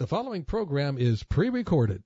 The following program is pre-recorded.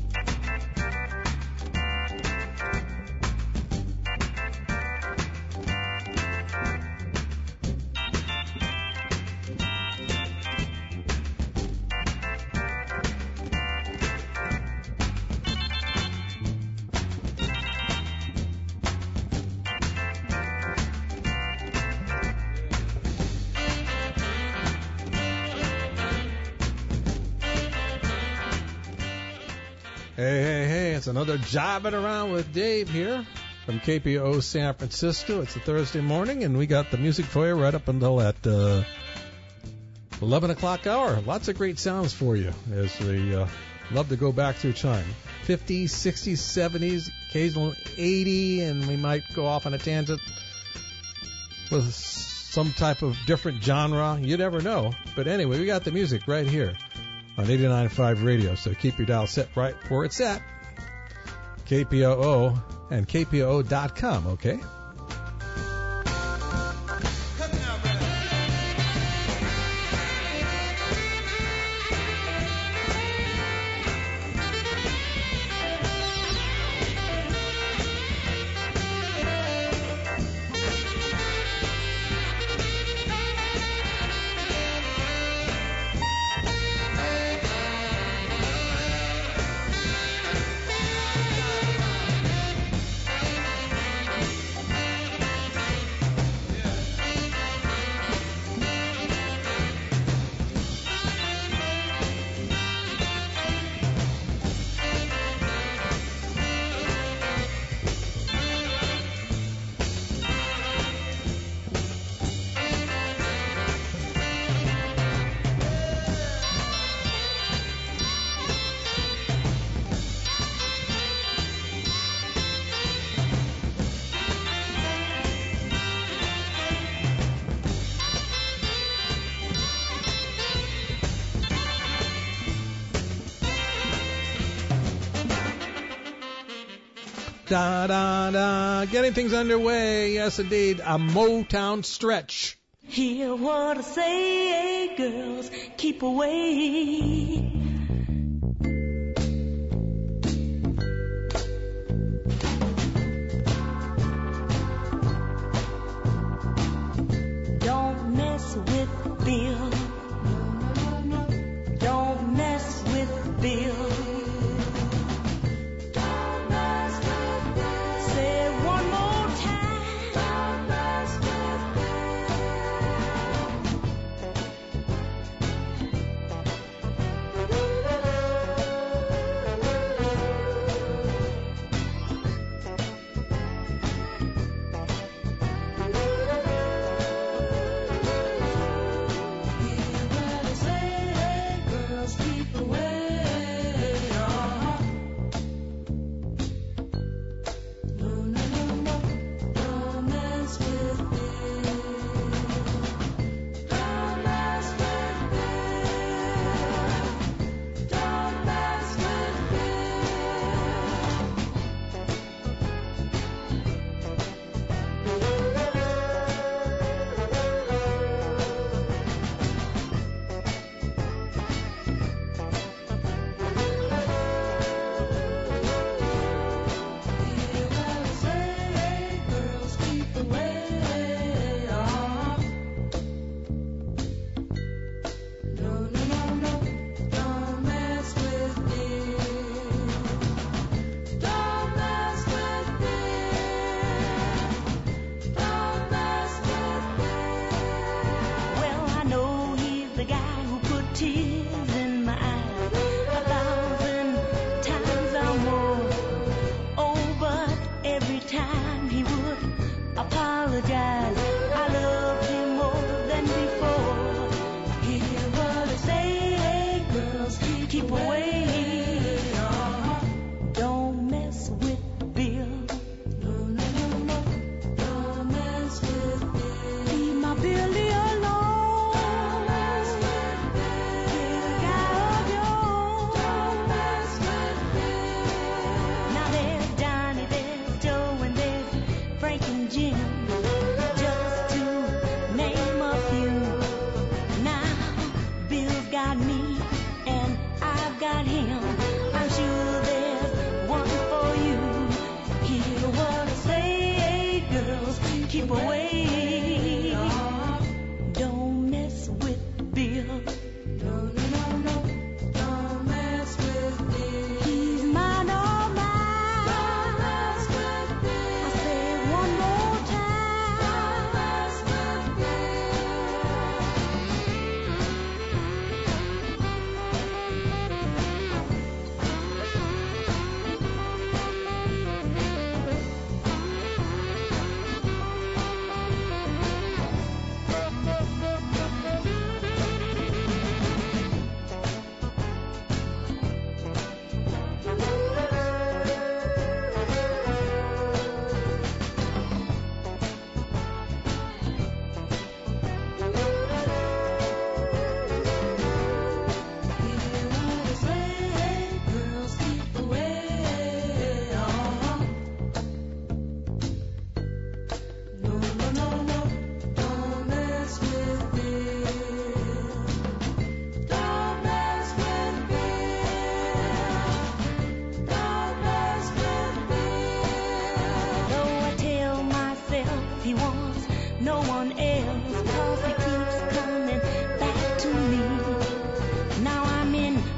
Hey, it's another Jobbing Around with Dave here from KPO San Francisco. It's a Thursday morning, and we got the music for you right up until that 11 o'clock hour. Lots of great sounds for you as we love to go back through time. 50s, 60s, 70s, occasional 80, and we might go off on a tangent with some type of different genre. You never know. But anyway, we got the music right here on 89.5 radio, so keep your dial set right where it's at. KPOO and KPOO.com, okay? Getting things underway. Yes, indeed. A Motown stretch. Hear what I say, girls, keep away. Don't mess with Bill. Don't mess with Bill.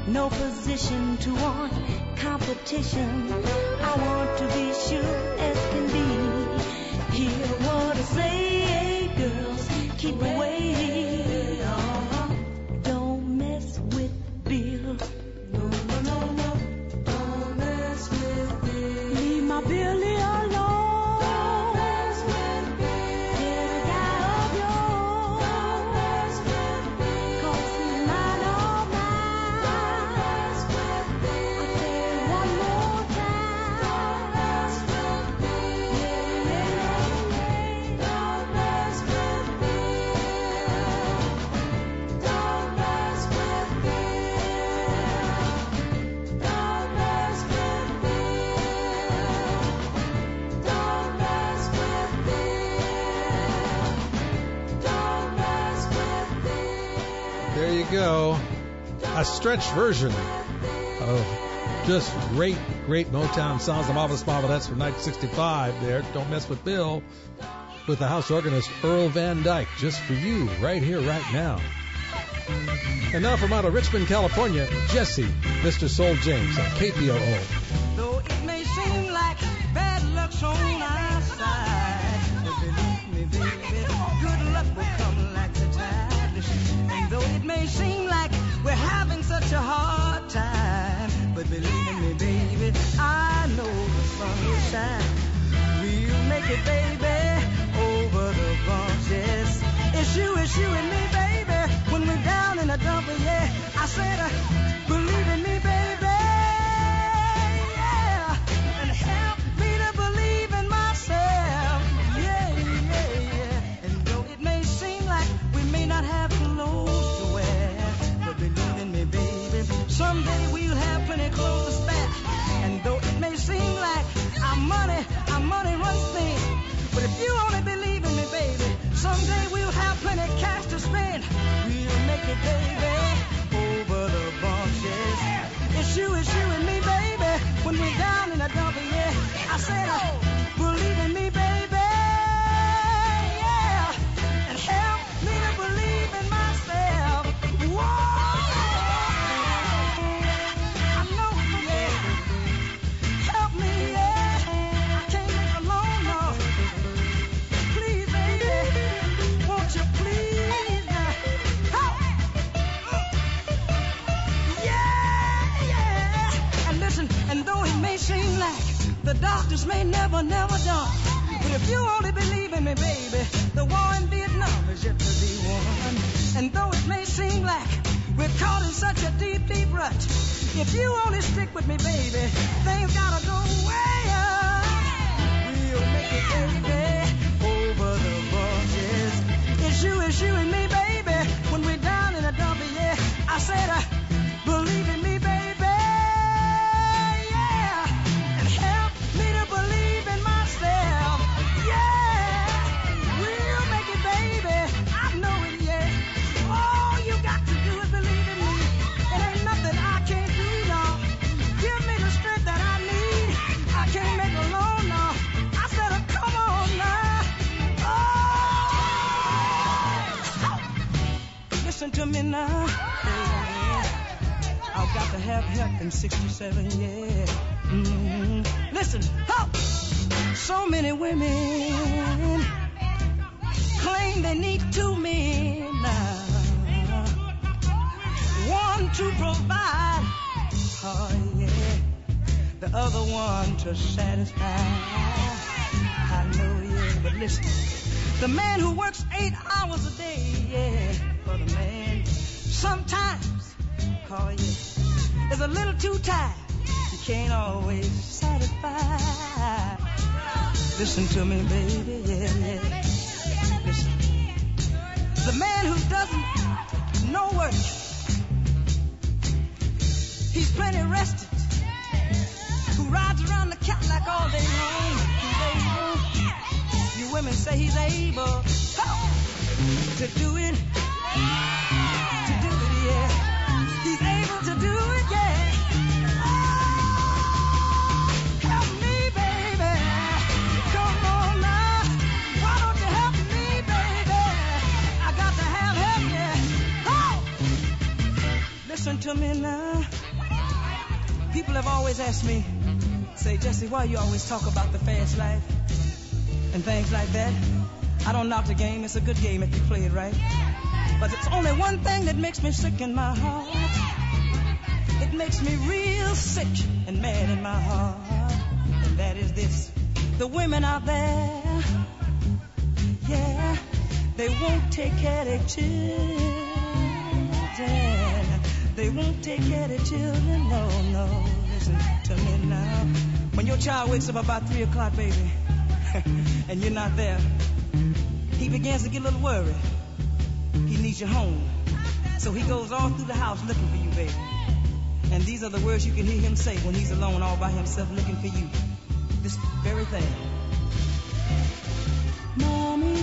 no position to want competition. I want to be sure as can be. Hear what I say, girls, keep away. Don't mess with Bill. No, no, no, no. Don't mess with Bill. Leave my Billy alone. Don't mess with Bill. Get a guy of yours. Don't mess with Bill. 'Cause he's mine all mine. Don't mess with Bill. I say it one more time. Don't mess with Bill. Yeah, yeah, yeah. Don't mess with Bill. Don't mess with Bill. Don't mess with Bill. Don't mess with Bill. Don't mess with Bill. There you go. A stretched version of just great Motown sounds. The Marvelous Marvelettes from 1965 there. Don't Mess with Bill with the house organist Earl Van Dyke. Just for you, right here, right now. And now from out of Richmond, California, Jesse, Mr. Soul James on KPOO. Though it may seem like bad luck's on our side, but believe me, baby, good luck will come like the tide. Listen, and though it may seem like we're having such a hard time, but believe me, baby, I know the sun will shine. We'll make it, baby, over the bumps, yes. It's you and me, baby, when we're down in the dump, yeah. I said, believe in me, baby. And help me to believe in myself. Yeah. And though it may seem like we may not have clothes to wear, but believe in me, baby, someday we'll have plenty clothes to spare. And though it may seem like our money runs thin, but if you only believe in me, baby, someday we'll have plenty cash to spend. We'll make it, baby, over the bumps, yes. It's you and me, baby, when we're down in the dump, yeah. I said, believe in me, baby, yeah. And help me to believe in myself. Whoa! I know, yeah. Help me, yeah. I can't make it alone, no. Please, baby, won't you please help? Yeah. And listen, and though it may seem like the doctors may never done, but if you only believe in me, baby, the war in Vietnam is yet to be won. And though it may seem like we're caught in such a deep rut, if you only stick with me, baby, things gotta go way up. We'll make it, baby, over the bumps, yes. It's you and me, baby, when we're down in the dump, yeah. I said, believe in me, baby, yeah. And help me to believe in myself, yeah. We'll make it, baby, I know it, yeah. All you got to do is believe in me. It ain't nothing I can't do, no. Give me the strength that I need. I can't make it alone, no. I said, come on now. Oh! Listen to me now. I've got to have help in 67, yeah. Listen, help! So many women claim they need two men now. One to provide, oh yeah, the other one to satisfy. I know, yeah, but listen, the man who works 8 hours a day, yeah, for the man, sometimes, oh yeah, is a little too tired. He can't always satisfy. Listen to me, baby, yeah. Listen, the man who doesn't no work, he's plenty rested, who rides around the Cadillac all day long. He's able, you women say he's able to do it, yeah. He's able to do it, yeah. Oh, help me, baby. Come on now. Why don't you help me, baby? I got to have help, yeah. Oh! Listen to me now. People have always asked me, say, Jesse, why you always talk about the fast life and things like that? I don't knock the game. It's a good game if you play it right. But it's only one thing that makes me sick in my heart. It makes me real sick and mad in my heart. And that is this. The women out there, yeah, they won't take care of their children. They won't take care of their children, no. Listen to me now. When your child wakes up about 3 o'clock, baby, and you're not there, he begins to get a little worried. He needs you home. So he goes all through the house looking for you, baby. And these are the words you can hear him say when he's alone all by himself looking for you. This very thing. Mommy,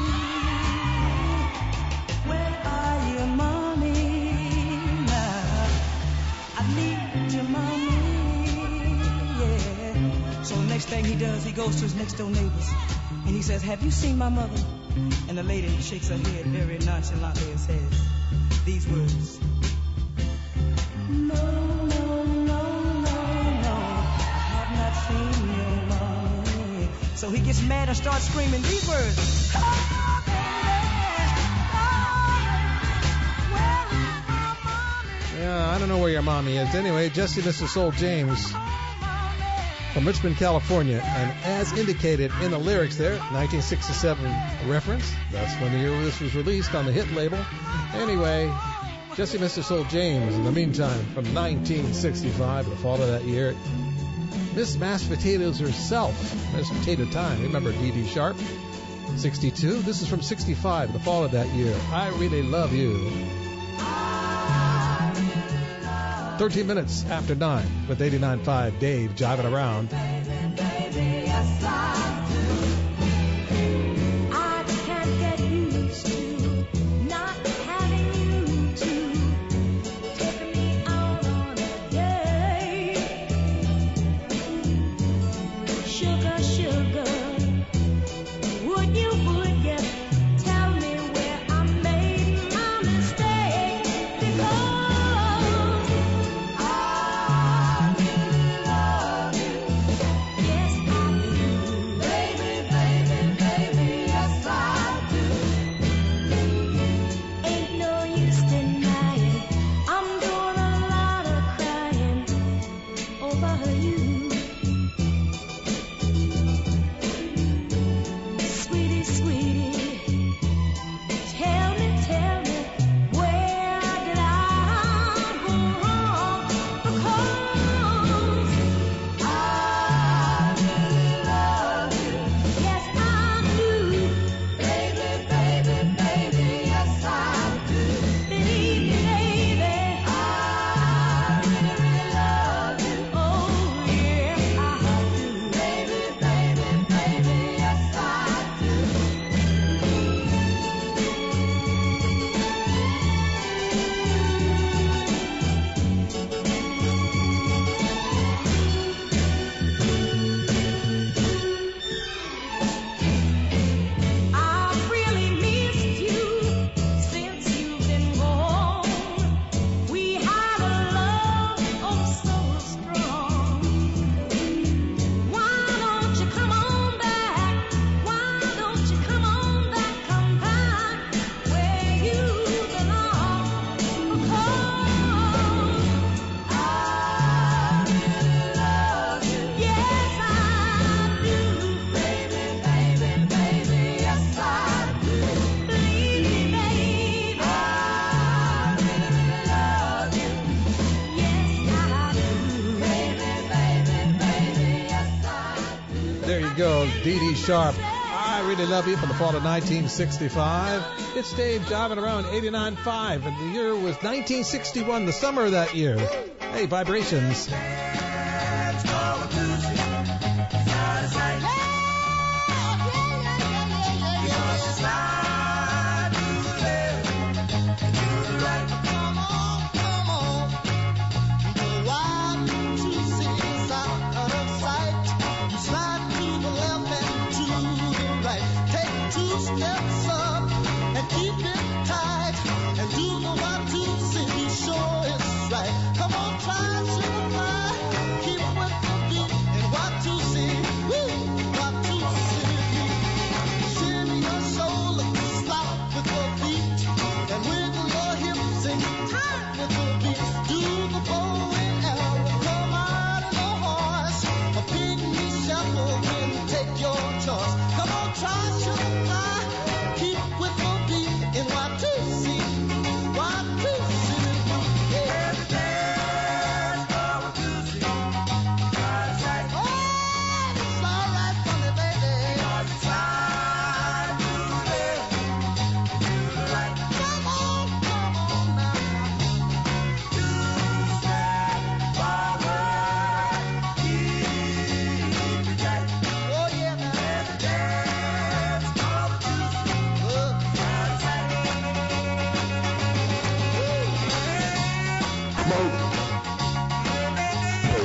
where are you, mommy? Now, I need you, mommy, yeah. So the next thing he does, he goes to his next door neighbors. And he says, have you seen my mother? And the lady shakes her head very nonchalantly and says these words. No, I have not seen your mommy. So he gets mad and starts screaming these words. Oh, baby, where is my mommy? Yeah, I don't know where your mommy is. Anyway, Jesse Mr. Soul James from Richmond, California. And as indicated in the lyrics there, 1967 reference. That's when the year this was released on the hit label. Anyway, Jesse Mr. Soul James, in the meantime, from 1965, the fall of that year. Miss Mashed Potatoes herself, Miss Potato Time. Remember Dee Dee Sharp? 62. This is from 65, the fall of that year. I Really Love You. 13 minutes after 9 with 89.5 Dave jiving around. Baby, yes, I do. I can't get used to not having you to take me out on a date. Sugar, would you tell me where I made my mistake? Because Dee Dee Sharp, I Really Love You, from the fall of 1965. It's Dave jiving around 89.5, and the year was 1961, the summer of that year. Hey, vibrations. Keep it tight and do the 1, 2, 3, sure it's right.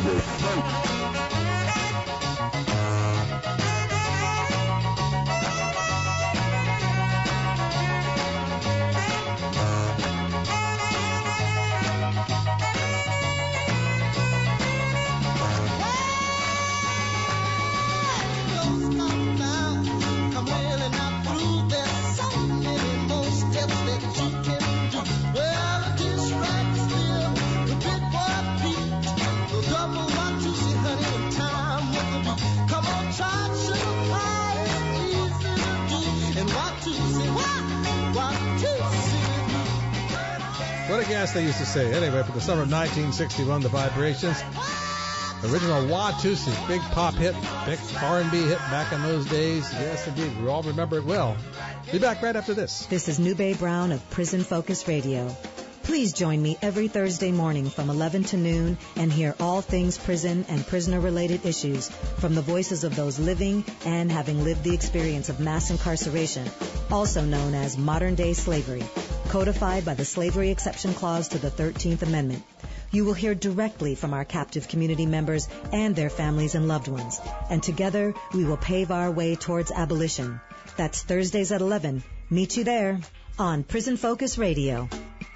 What a gas they used to say. Anyway, for the summer of 1961, the Vibrations. Original Watusi, big pop hit, big R&B hit back in those days. Yes, indeed. We all remember it well. Be back right after this. This is Nube Brown of Prison Focus Radio. Please join me every Thursday morning from 11 to noon and hear all things prison and prisoner-related issues from the voices of those living and having lived the experience of mass incarceration, also known as modern-day slavery, codified by the Slavery Exception Clause to the 13th Amendment. You will hear directly from our captive community members and their families and loved ones, and together we will pave our way towards abolition. That's Thursdays at 11. Meet you there on Prison Focus Radio.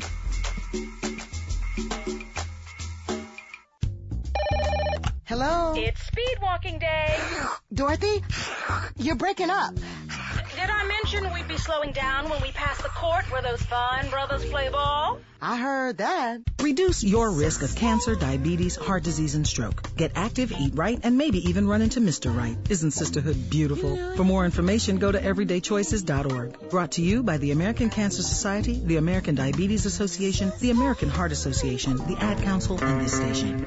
Hello? It's speed walking day. Dorothy? You're breaking up. Did I mention we'd be slowing down when we pass the court where those fine brothers play ball? I heard that. Reduce your risk of cancer, diabetes, heart disease, and stroke. Get active, eat right, and maybe even run into Mr. Right. Isn't sisterhood beautiful? For more information, go to everydaychoices.org. Brought to you by the American Cancer Society, the American Diabetes Association, the American Heart Association, the Ad Council, and this station.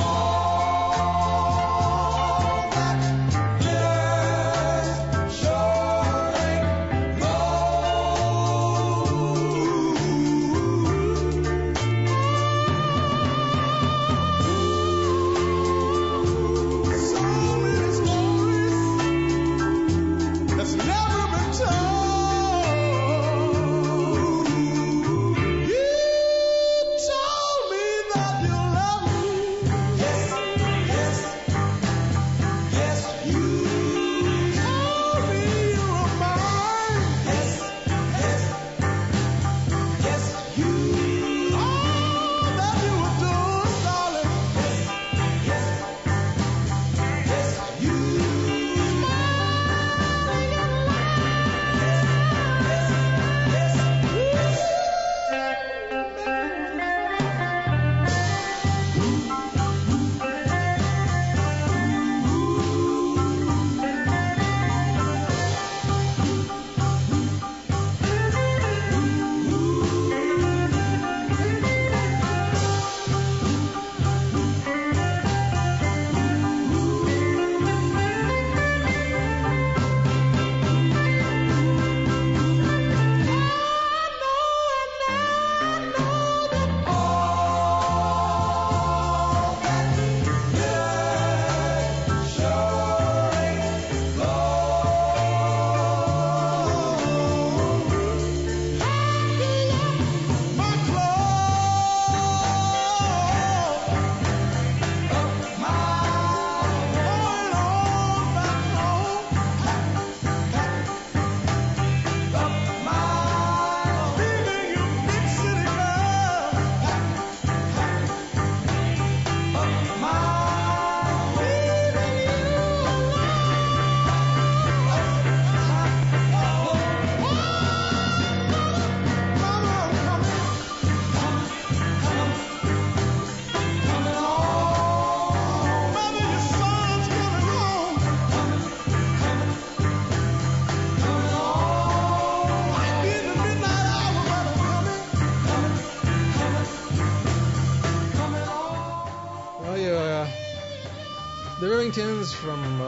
From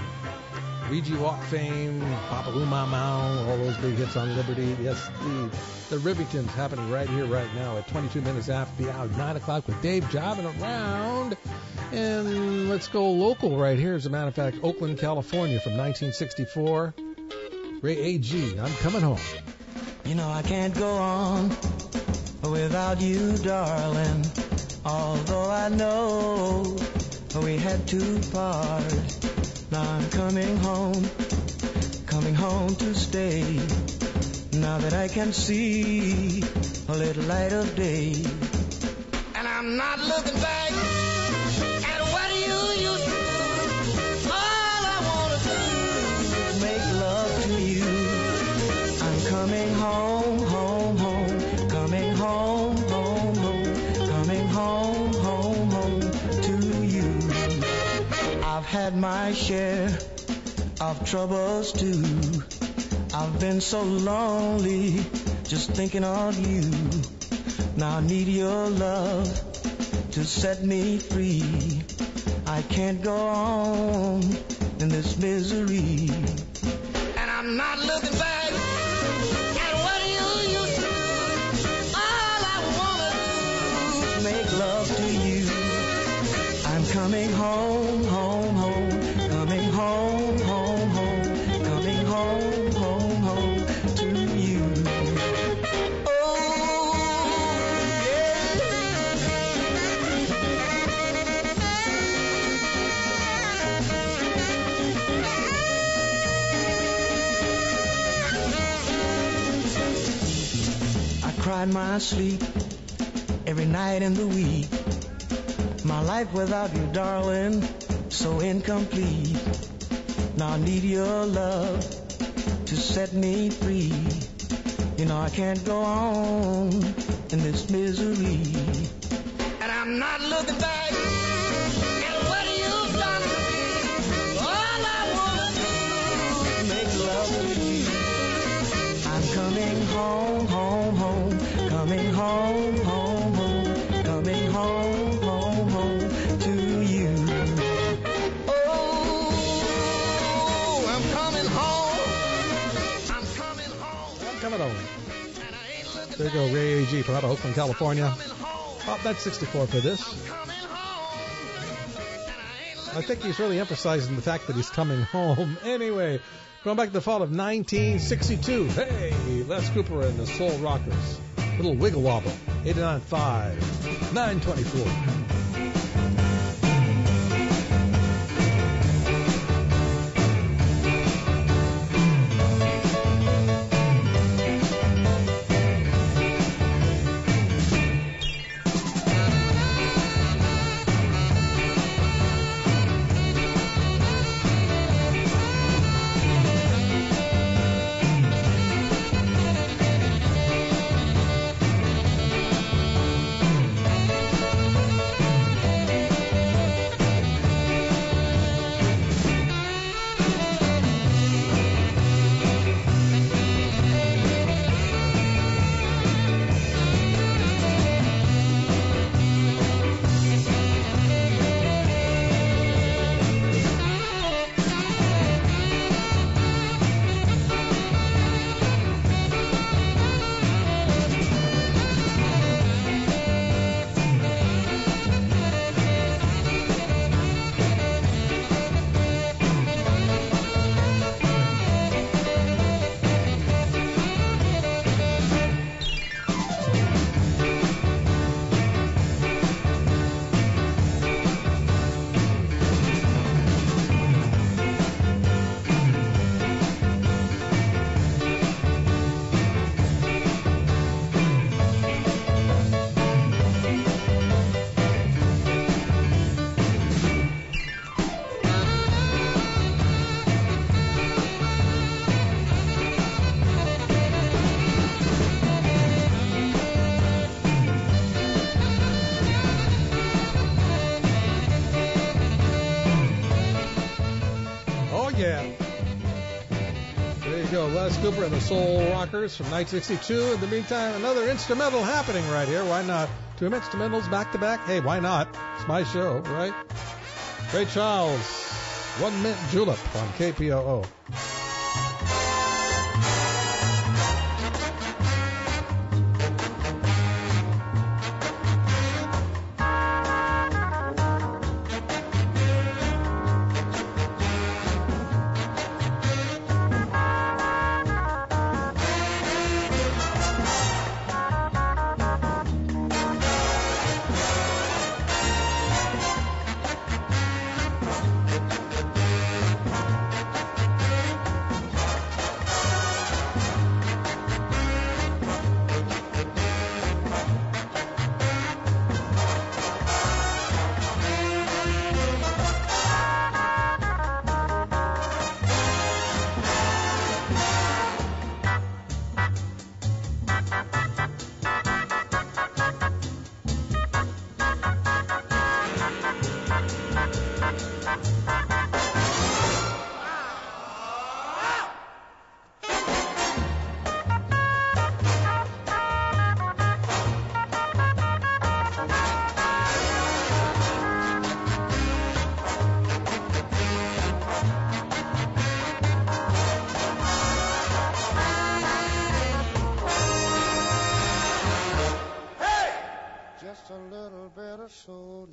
Ouija Walk fame, Papaloo Mau, all those big hits on Liberty. Yes, the Rivingtons happening right here, right now at 22 minutes after the hour, 9 o'clock with Dave jobbing around. And let's go local right here. As a matter of fact, Oakland, California from 1964. Ray A.G., I'm Coming Home. You know I can't go on without you, darling. Although I know we had to part. Now I'm coming home to stay. Now that I can see a little light of day. And I'm not looking back at what you used to do. All I want to do is make love to you. I'm coming home, home, home. Coming home, home, home. Coming home, home, home to you. I've had my share of troubles too. I've been so lonely just thinking of you. Now I need your love to set me free. I can't go on in this misery. And I'm not looking back at what you used to do. All I want to do is make love to you. I'm coming home, home, home. Coming home, home, home. Coming home, home, home to you. Oh, yeah. I cried my sleep every night in the week. My life without you, darling, so incomplete. Now I need your love to set me free. You know I can't go on in this misery. And I'm not looking back at what you've done to me. All I want to do is make love to you. I'm coming home, home, home. Coming home, home, home. Coming home, home, home to you. Coming home. There you go, Ray A.G. from out of Oakland, California. Oh, that's 64 for this. I think he's really emphasizing the fact that he's coming home. Anyway, going back to the fall of 1962. Hey, Les Cooper and the Soul Rockers. Little wiggle wobble. 89.5. 924. Les Cooper and the Soul Rockers from 1962. In the meantime, another instrumental happening right here. Why not? Two instrumentals back to back. Hey, why not? It's my show, right? Ray Charles, 1 Mint Julep on KPOO.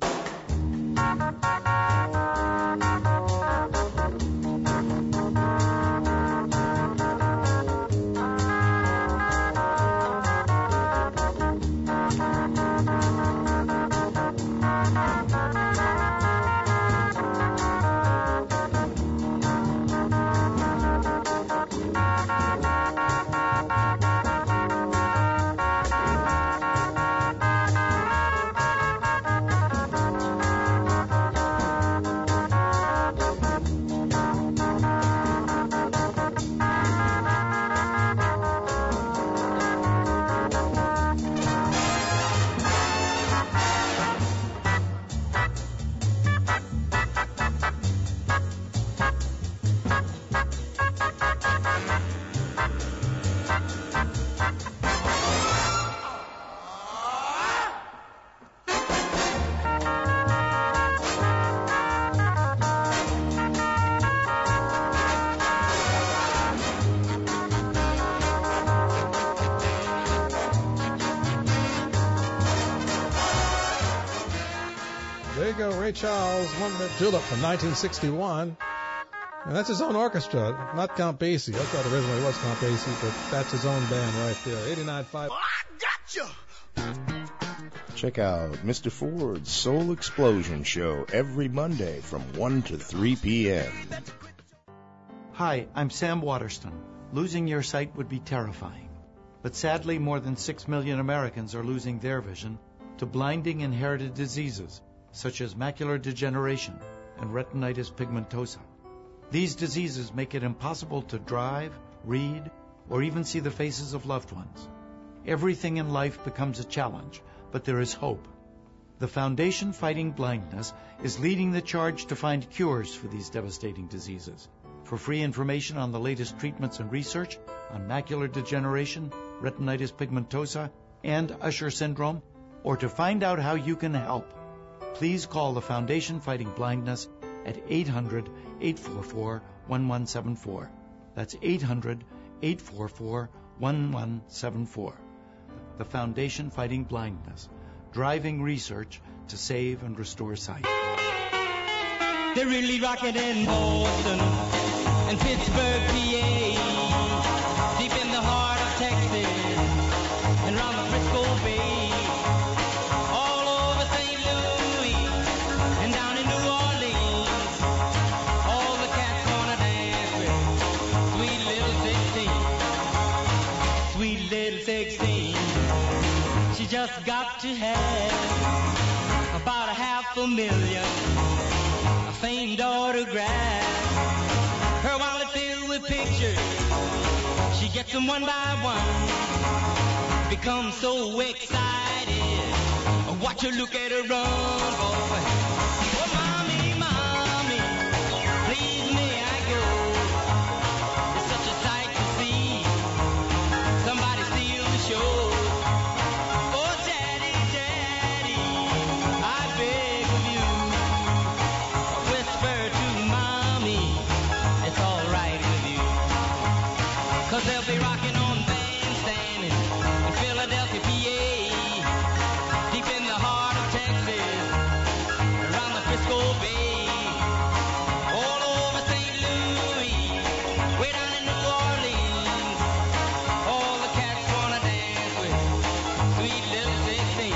There you go, Ray Charles, One Minute Julep from 1961. And that's his own orchestra, not Count Basie. I thought originally it was Count Basie, but that's his own band right there. 89.5. I gotcha! Check out Mr. Ford's Soul Explosion Show every Monday from 1 to 3 p.m. Hi, I'm Sam Waterston. Losing your sight would be terrifying. But sadly, more than 6 million Americans are losing their vision to blinding inherited diseases such as macular degeneration and retinitis pigmentosa. These diseases make it impossible to drive, read, or even see the faces of loved ones. Everything in life becomes a challenge, but there is hope. The Foundation Fighting Blindness is leading the charge to find cures for these devastating diseases. For free information on the latest treatments and research on macular degeneration, retinitis pigmentosa, and Usher syndrome, or to find out how you can help, please call the Foundation Fighting Blindness at 800-844-1174. That's 800-844-1174. The Foundation Fighting Blindness, driving research to save and restore sight. They're really rocking in Boston and Pittsburgh, PA, deep in the heart of Texas and around the Frisco Bay, all over St. Louis and down in New Orleans. All the cats wanna dance with sweet little 16. Sweet little 16. She just got to have about $500,000 famed autograph. Her wallet filled with pictures. She gets them one by one. Becomes so excited. Watch her look at her run, boy. Oh, mommy, mommy, please may I go? It's such a sight to see. Somebody steal the show. Oh, daddy, daddy, I beg of you. Whisper to mommy, it's all right with you. 'Cause they'll be rocking on Bandstand in Philadelphia, PA, deep in the heart of Texas, around the Frisco Bay, all over St. Louis, way down in New Orleans. All the cats wanna dance with sweet little 16.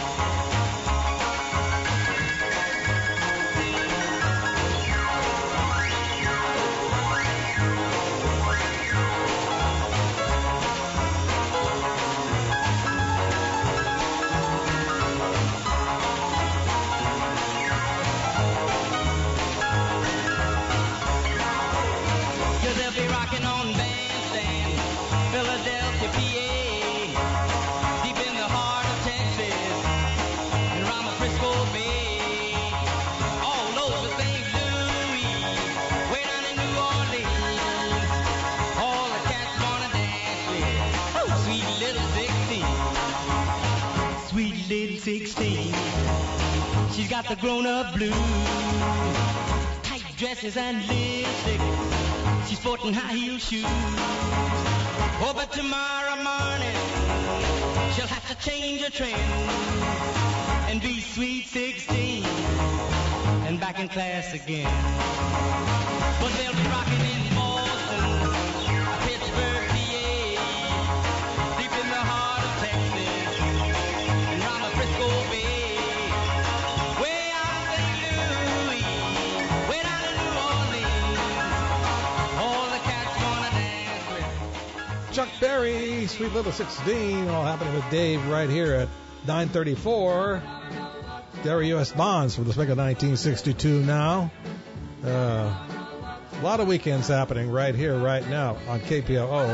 Cause they'll be rocking on Bandstand, Philadelphia, PA, deep in the heart of Texas, and around the Frisco Bay, all over St. Louis, way down in New Orleans. All the cats wanna dance with sweet little 16. Sweet little 16. She's got the grown-up blues, tight dresses and lipstick. She's sporting high-heel shoes. Oh, but tomorrow morning she'll have to change her trend and be sweet 16 and back in class again. But they'll be rocking in Boston, Pittsburgh, PA, deep in the heart of Texas, and round the Frisco Bay, way out in St. Louis, way down in New Orleans. All the cats wanna dance with Chuck Berry, Sweet Little 16, all happening with Dave right here at 9:34. Gary U.S. Bonds for the spec of 1962 now. A lot of weekends happening right here, right now on KPOO.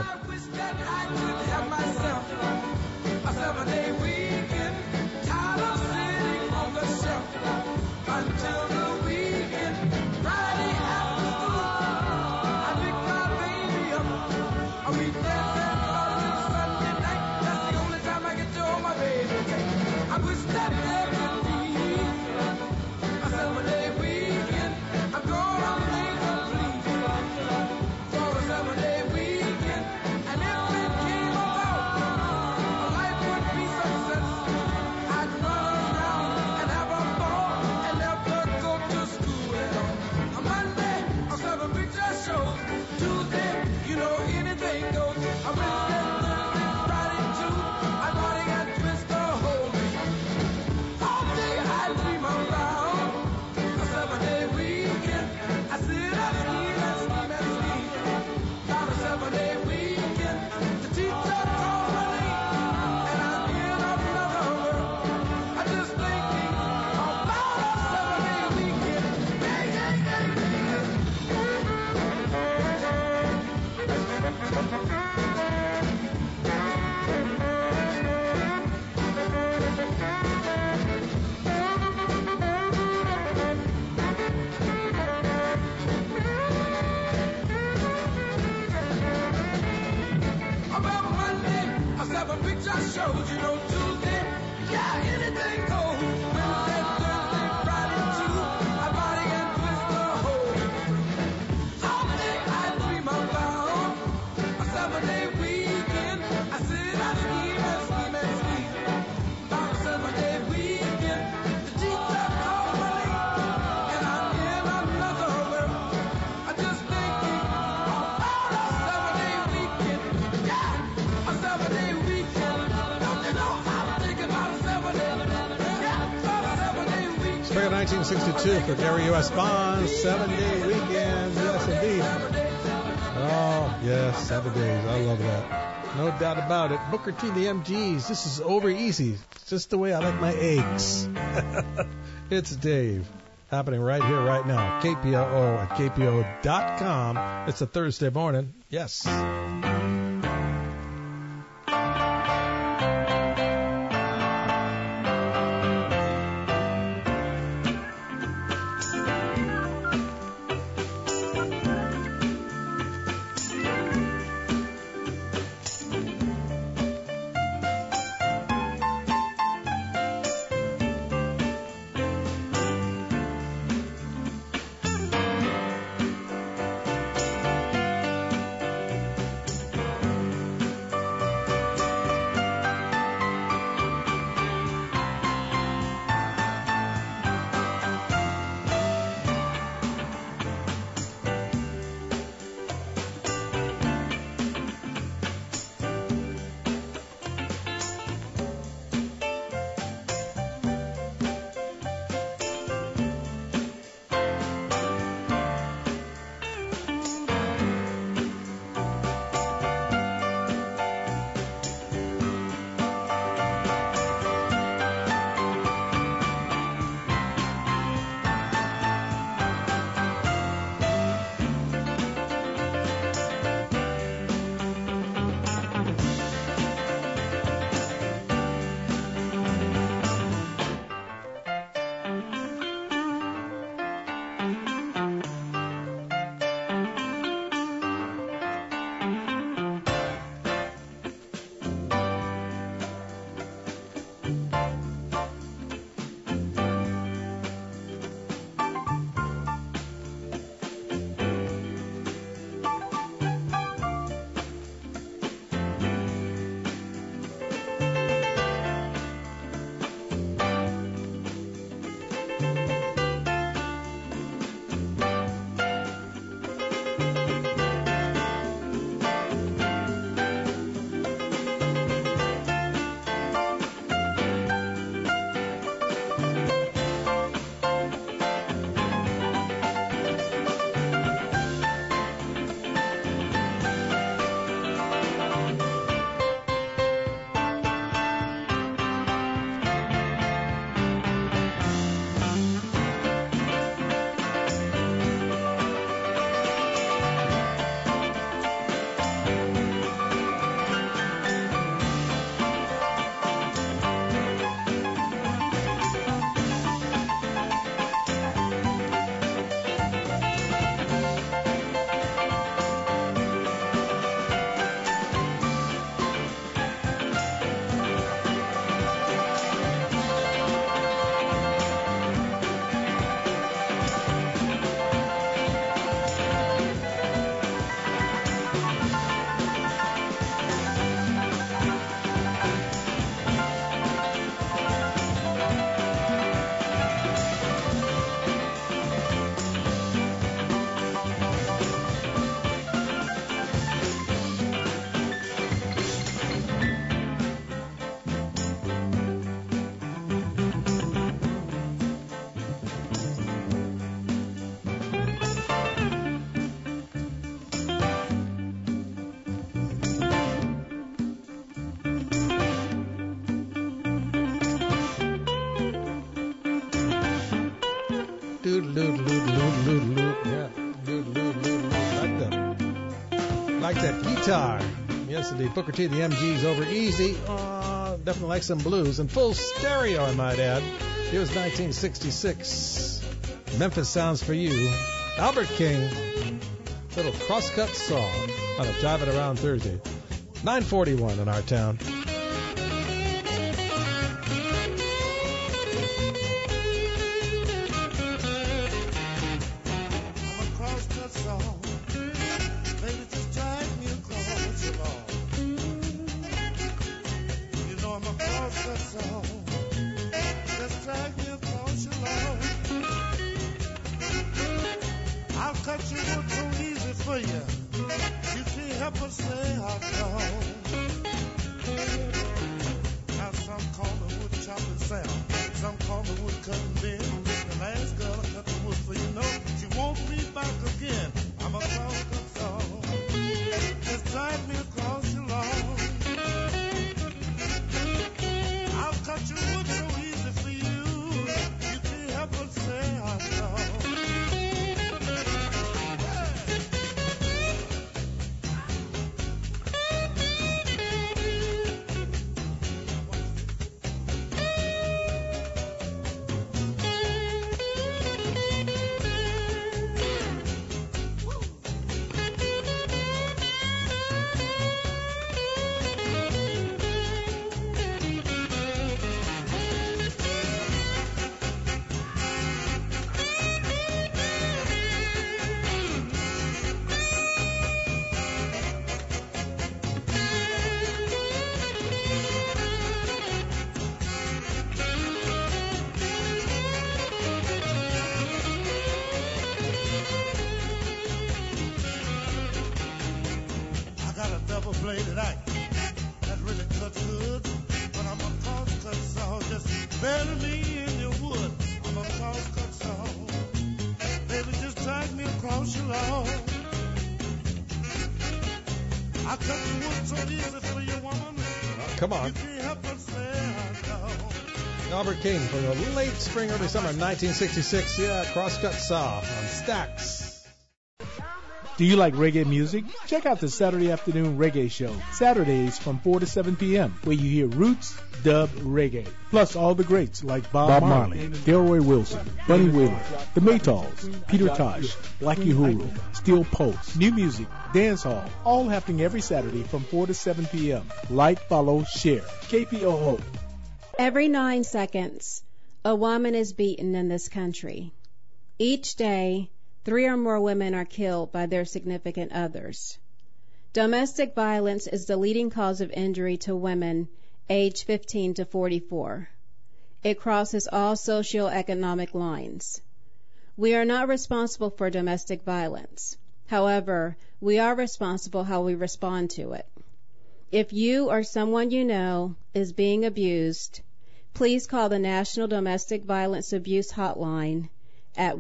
Spring of 1962 for Gary U.S. Bonds, 7-day weekend, yes indeed. Oh, yes, 7 days, I love that. No doubt about it. Booker T, the MGs, this is over easy. It's just the way I like my eggs. It's Dave, happening right here, right now. KPOO at KPO.com. It's a Thursday morning, yes. Yeah. Like that guitar. Yes, indeed. Booker T, the MGs over easy. Definitely like some blues. And full stereo, I might add. It was 1966. Memphis Sounds for You. Albert King. Little crosscut song on a Jive It Around Thursday. 9:41 in our town. double-bladed axe that really cuts good. But I'm a cross-cut saw, just bury me in your wood. I'm a cross-cut saw. Baby, just drag me across your lawn. I cut the wood so easy for you, woman. Come on. You can't help but say I know. Albert King from the late spring, early summer of 1966. Yeah, cross-cut saw on Stax. Do you like reggae music? Check out the Saturday Afternoon Reggae Show, Saturdays from 4 to 7 p.m., where you hear roots, dub, reggae, plus all the greats like Bob Marley, Delroy Wilson, Bunny Wheeler, The Maytals, Peter Tosh, Black Uhuru, Steel Pulse, new music, dance hall, all happening every Saturday from 4 to 7 p.m. Like, follow, share. KPO Hope. Every 9 seconds, a woman is beaten in this country. Each day, 3 or more women are killed by their significant others. Domestic violence is the leading cause of injury to women aged 15 to 44. It crosses all socioeconomic lines. We are not responsible for domestic violence. However, we are responsible how we respond to it. If you or someone you know is being abused, please call the National Domestic Violence Abuse Hotline at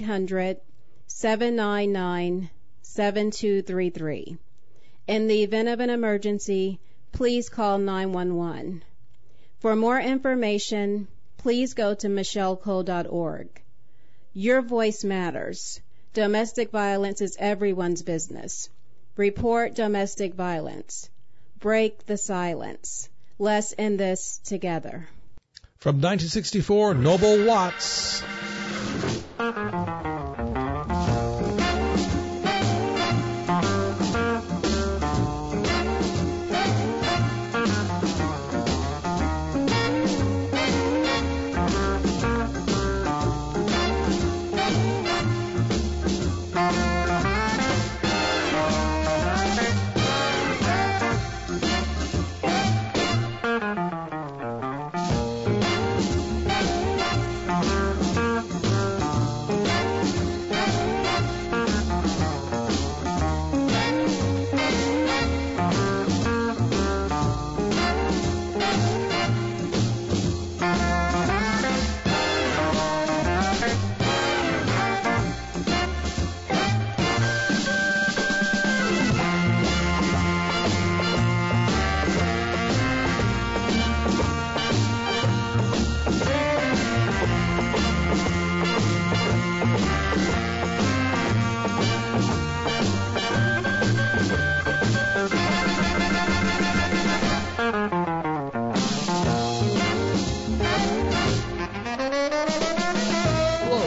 1-800-799-7233. In the event of an emergency, please call 911. For more information, please go to michellecole.org. Your voice matters. Domestic violence is everyone's business. Report domestic violence. Break the silence. Let's end this together. From 1964, Noble Watts.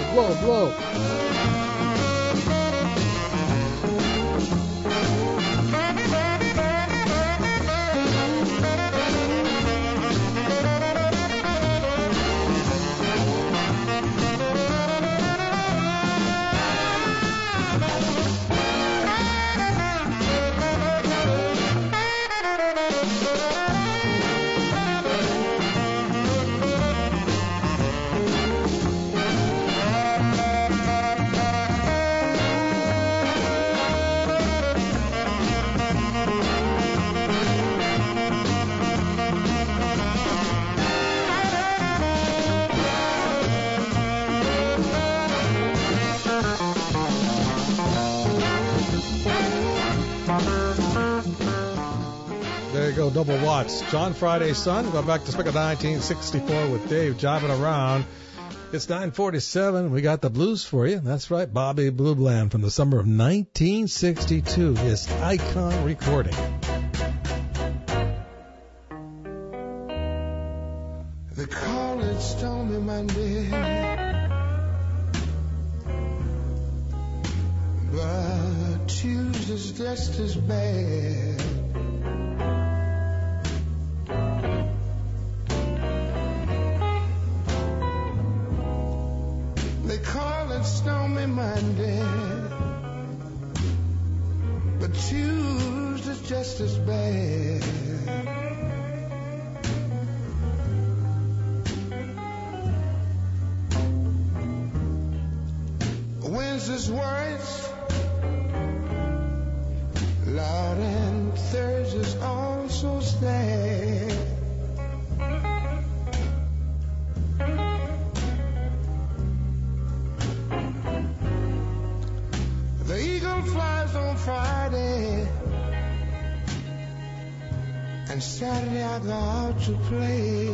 blow. There you go, double watts. John Friday's son, going back to spec of 1964 with Dave jiving around. It's 9:47. We got the blues for you. That's right, Bobby Blue Bland from the summer of 1962. His icon recording. They call it Stormy Monday, but Tuesday's just as bad. They call it Stormy Monday, but Tuesday's just as bad. Wednesday's worse, Lord, and Thursday's also sad. The eagle flies on Friday, and Saturday I go out to play.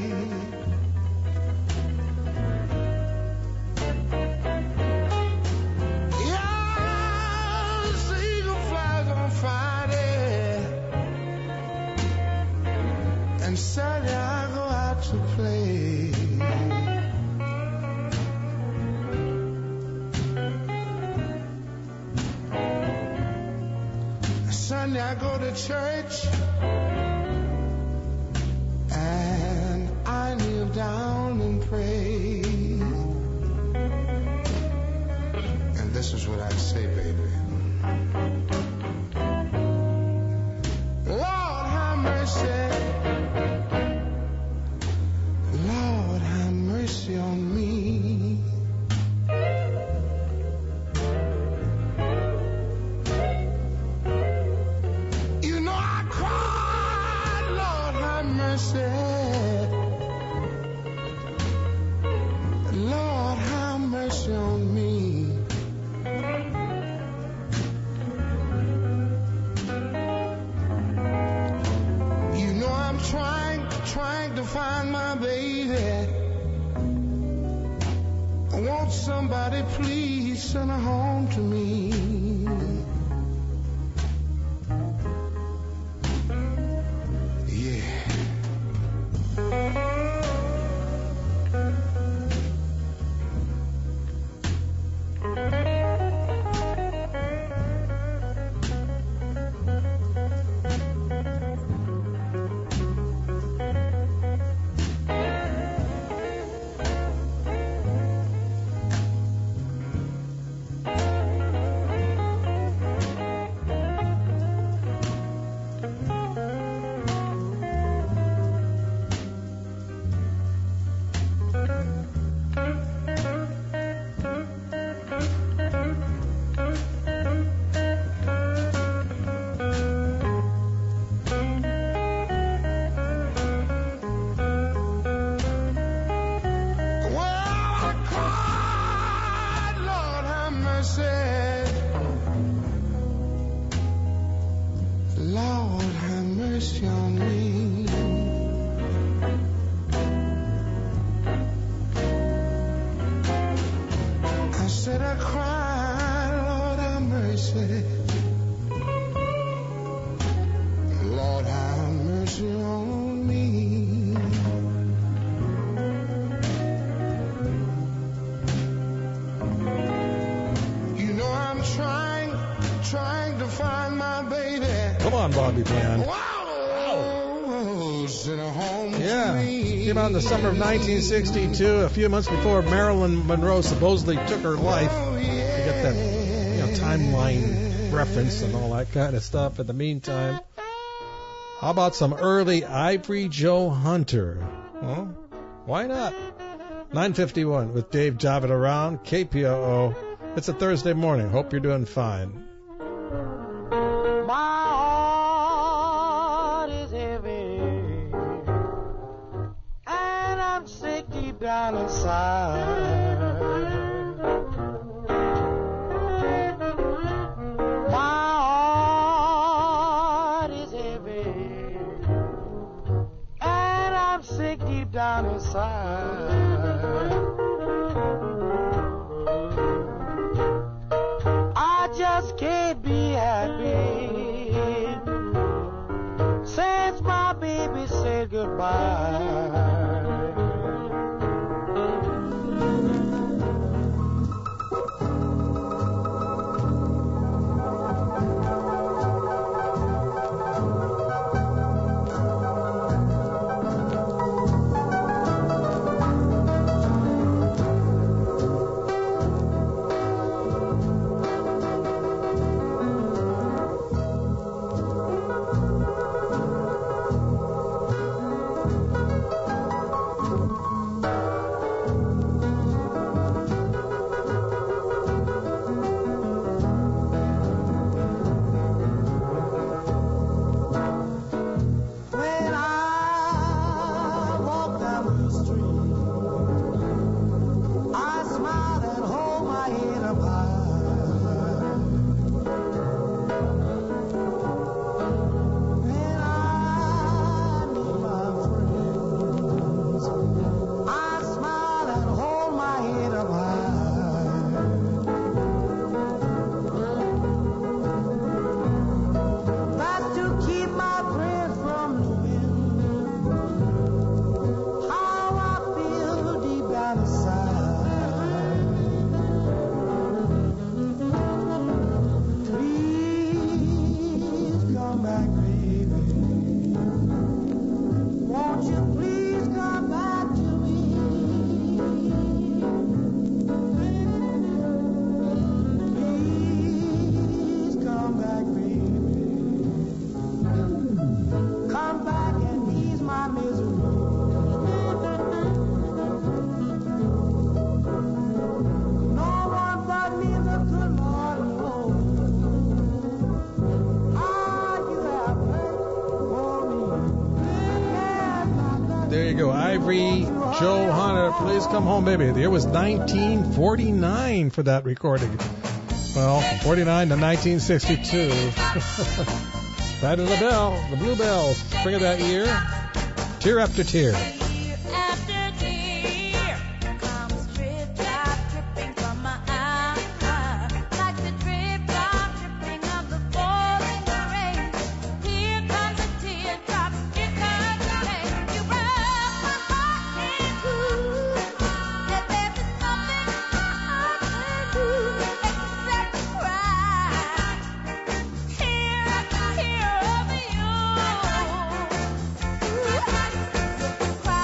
Yes, the eagle flies on Friday, and Saturday I go out to play. Sunday I go to church and I kneel down and pray. And this is what I say, baby. Lord, have mercy. Lord, have mercy on me. Lord, have mercy on me. You know I'm trying to find my baby. I want somebody, please send her home to me. on, Bobby Bland. Yeah, came out in the summer of 1962, a few months before Marilyn Monroe supposedly took her life. You get that, timeline reference and all that kind of stuff. In the meantime, how about some early Ivory Joe Hunter? Huh? Why not? 9:51 with Dave Jiving Around, KPOO. It's a Thursday morning. Hope you're doing fine. My heart is heavy, and I'm sick deep down inside. My heart is heavy, and I'm sick deep down inside. I just can't be happy since my baby said goodbye. Ivory Joe Hunter, Please Come Home Baby. The year was 1949 for that recording. Well, from 49 to 1962. Right in the bell, the Bluebells, spring of that year. Tear After Tear. Cry.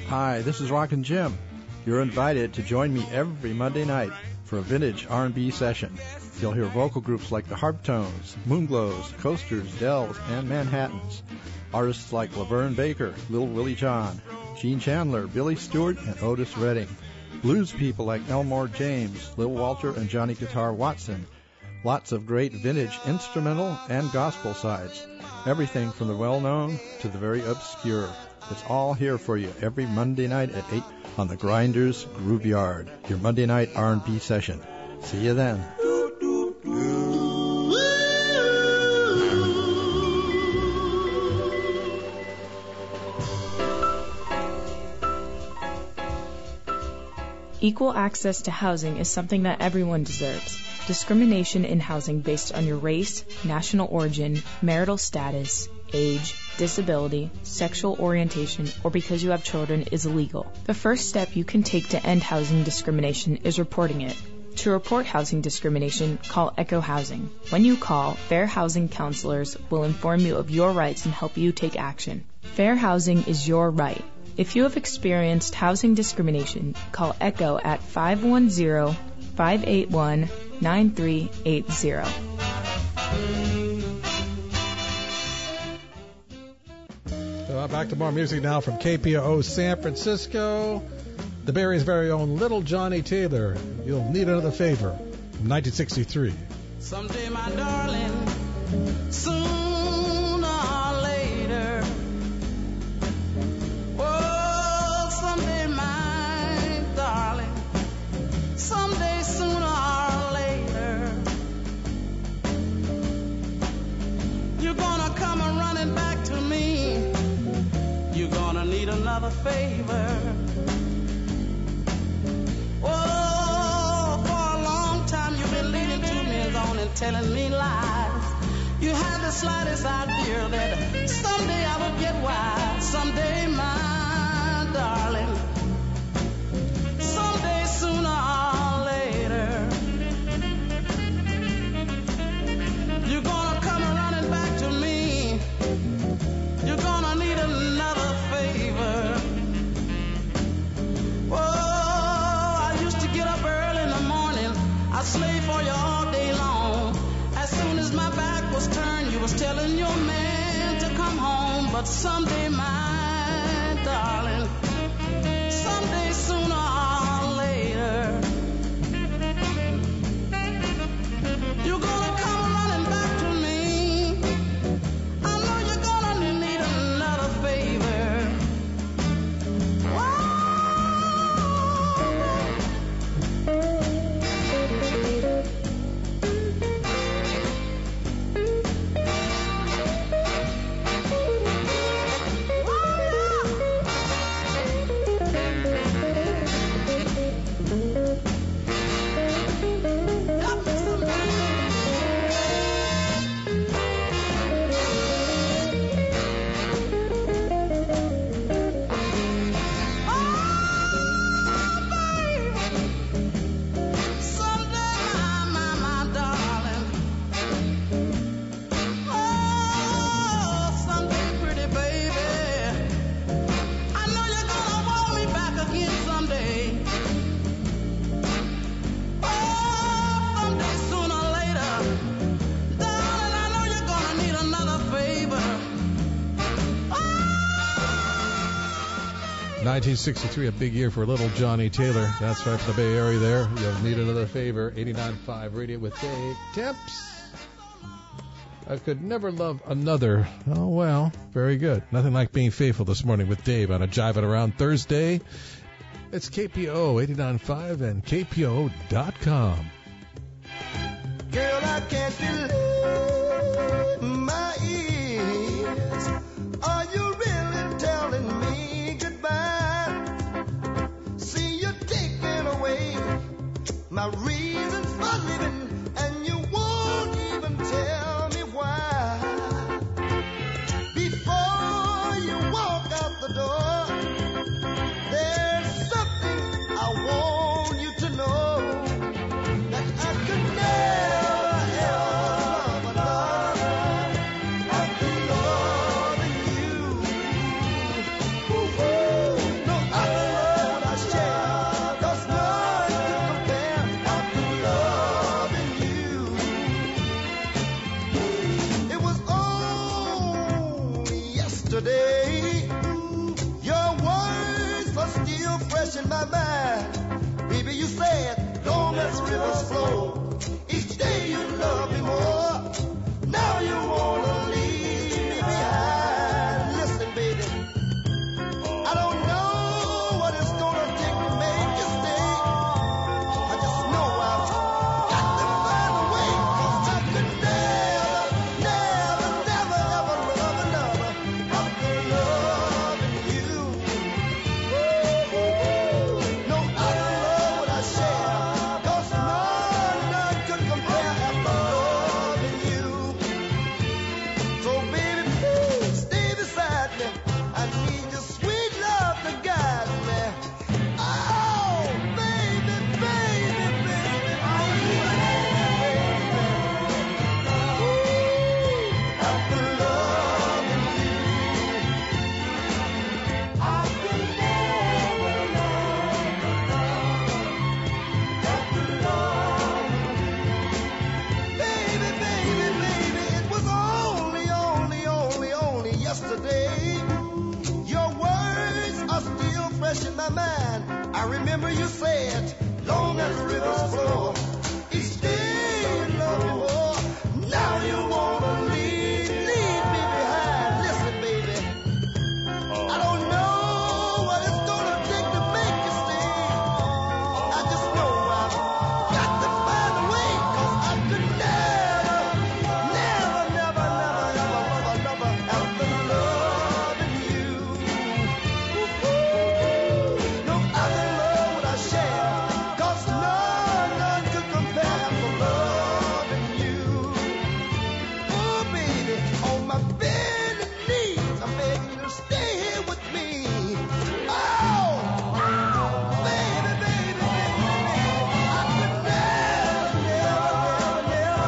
Hi, this is Rockin' Jim. You're invited to join me every Monday night for a vintage R&B session. You'll hear vocal groups like the Harptones, Moonglows, Coasters, Dells, and Manhattans. Artists like Laverne Baker, Lil Willie John, Gene Chandler, Billy Stewart, and Otis Redding. Blues people like Elmore James, Lil Walter, and Johnny Guitar Watson. Lots of great vintage instrumental and gospel sides. Everything from the well-known to the very obscure. It's all here for you every Monday night at 8 on the Grinders Groove Yard, your Monday night R&B session. See you then. Equal access to housing is something that everyone deserves. Discrimination in housing based on your race, national origin, marital status, age, disability, sexual orientation, or because you have children is illegal. The first step you can take to end housing discrimination is reporting it. To report housing discrimination, call Echo Housing. When you call, Fair Housing counselors will inform you of your rights and help you take action. Fair housing is your right. If you have experienced housing discrimination, call Echo at 510-581-9380. Back to more music now from KPOO San Francisco. The Bay Area's very own Little Johnny Taylor. You'll Need Another Favor, from 1963. Someday, my darling, sooner or later. Oh, someday, my darling, someday, sooner or later. You're gonna come a running back to me. You're gonna need another favor. Oh, for a long time you've been leading to me and telling me lies. You had the slightest idea that someday I would get wise. Someday, my darling, someday, sooner or later, you're gonna come running back to me. You're gonna need another favor. Oh, I used to get up early in the morning. I slaved for you all day long. As soon as my back was turned, you was telling your man to come home. But someday, my darling, someday, sooner or later, you're gonna come running back to me. I know you're gonna need another favor. ...1963, a big year for Little Johnny Taylor. That's right, for the Bay Area there. You'll Need Another Favor, 89.5 Radio with Dave Temps. I could never love another. Oh, well, very good. Nothing like being faithful this morning with Dave on a Jiving Around Thursday. It's KPO 89.5 and KPO.com. Girl, I can't believe my ears. Are you really telling me goodbye? See, you're taking away my reasons for living, and you won't even tell me why. Before you walk out the door, there's something I want you to know, that I could never ever love after loving you. Ooh, no, I fresh in my mind. Baby, you said, long as the rivers flow, each day you love me more. Now you wanna leave me behind. Listen, baby, I don't know what it's gonna take to make you stay. I just know I've got to find a way, 'cause I could never, never, never, ever love another after loving you. No other love would I share, 'cause none could compare after loving you. So baby, please stay beside me. I need your sweet love to guide me. Oh, baby, baby, baby, after loving you, I could never love after loving you. Baby, baby, baby, it was only yesterday. Your words are still fresh in my mind. I remember you said, long as the rivers flow, each day you love me more. Now you wanna leave me behind. Listen, baby, I don't know what it's gonna take to make you stay. I just know I've got to find a way, 'cause I could never, never, never, never, ever love another after loving you. No other love would I share, 'cause none could compare after loving you. Oh, baby, on my bended knees, I'm begging you to stay here with me. Oh, baby, baby, baby, I could never, never,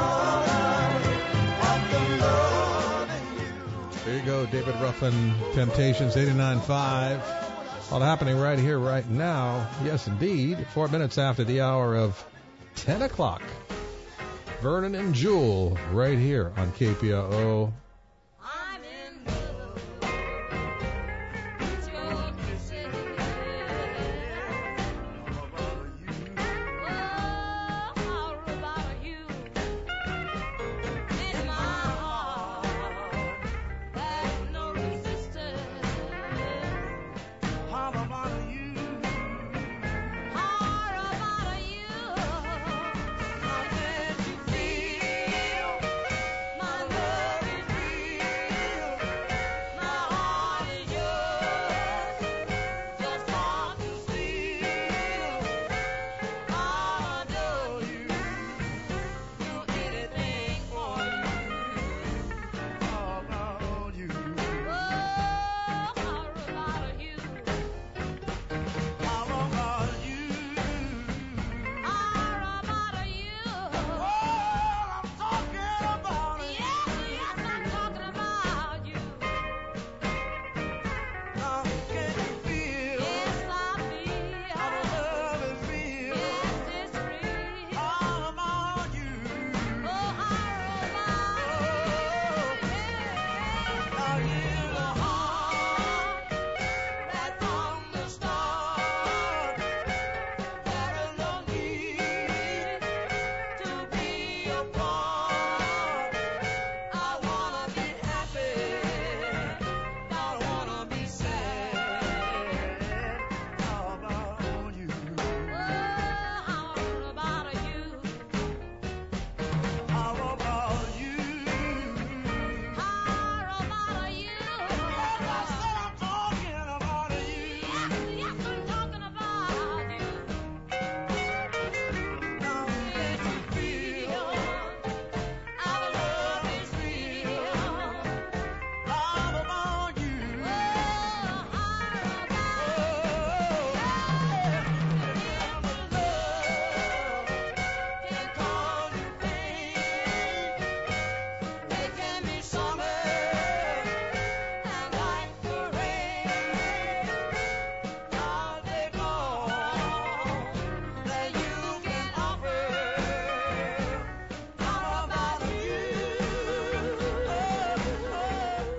never after loving you. There you go, David Ruffin, Temptations 89.5. All happening right here, right now. Yes, indeed. 4 minutes after the hour of 10 o'clock. Vernon and Jewel right here on KPRO.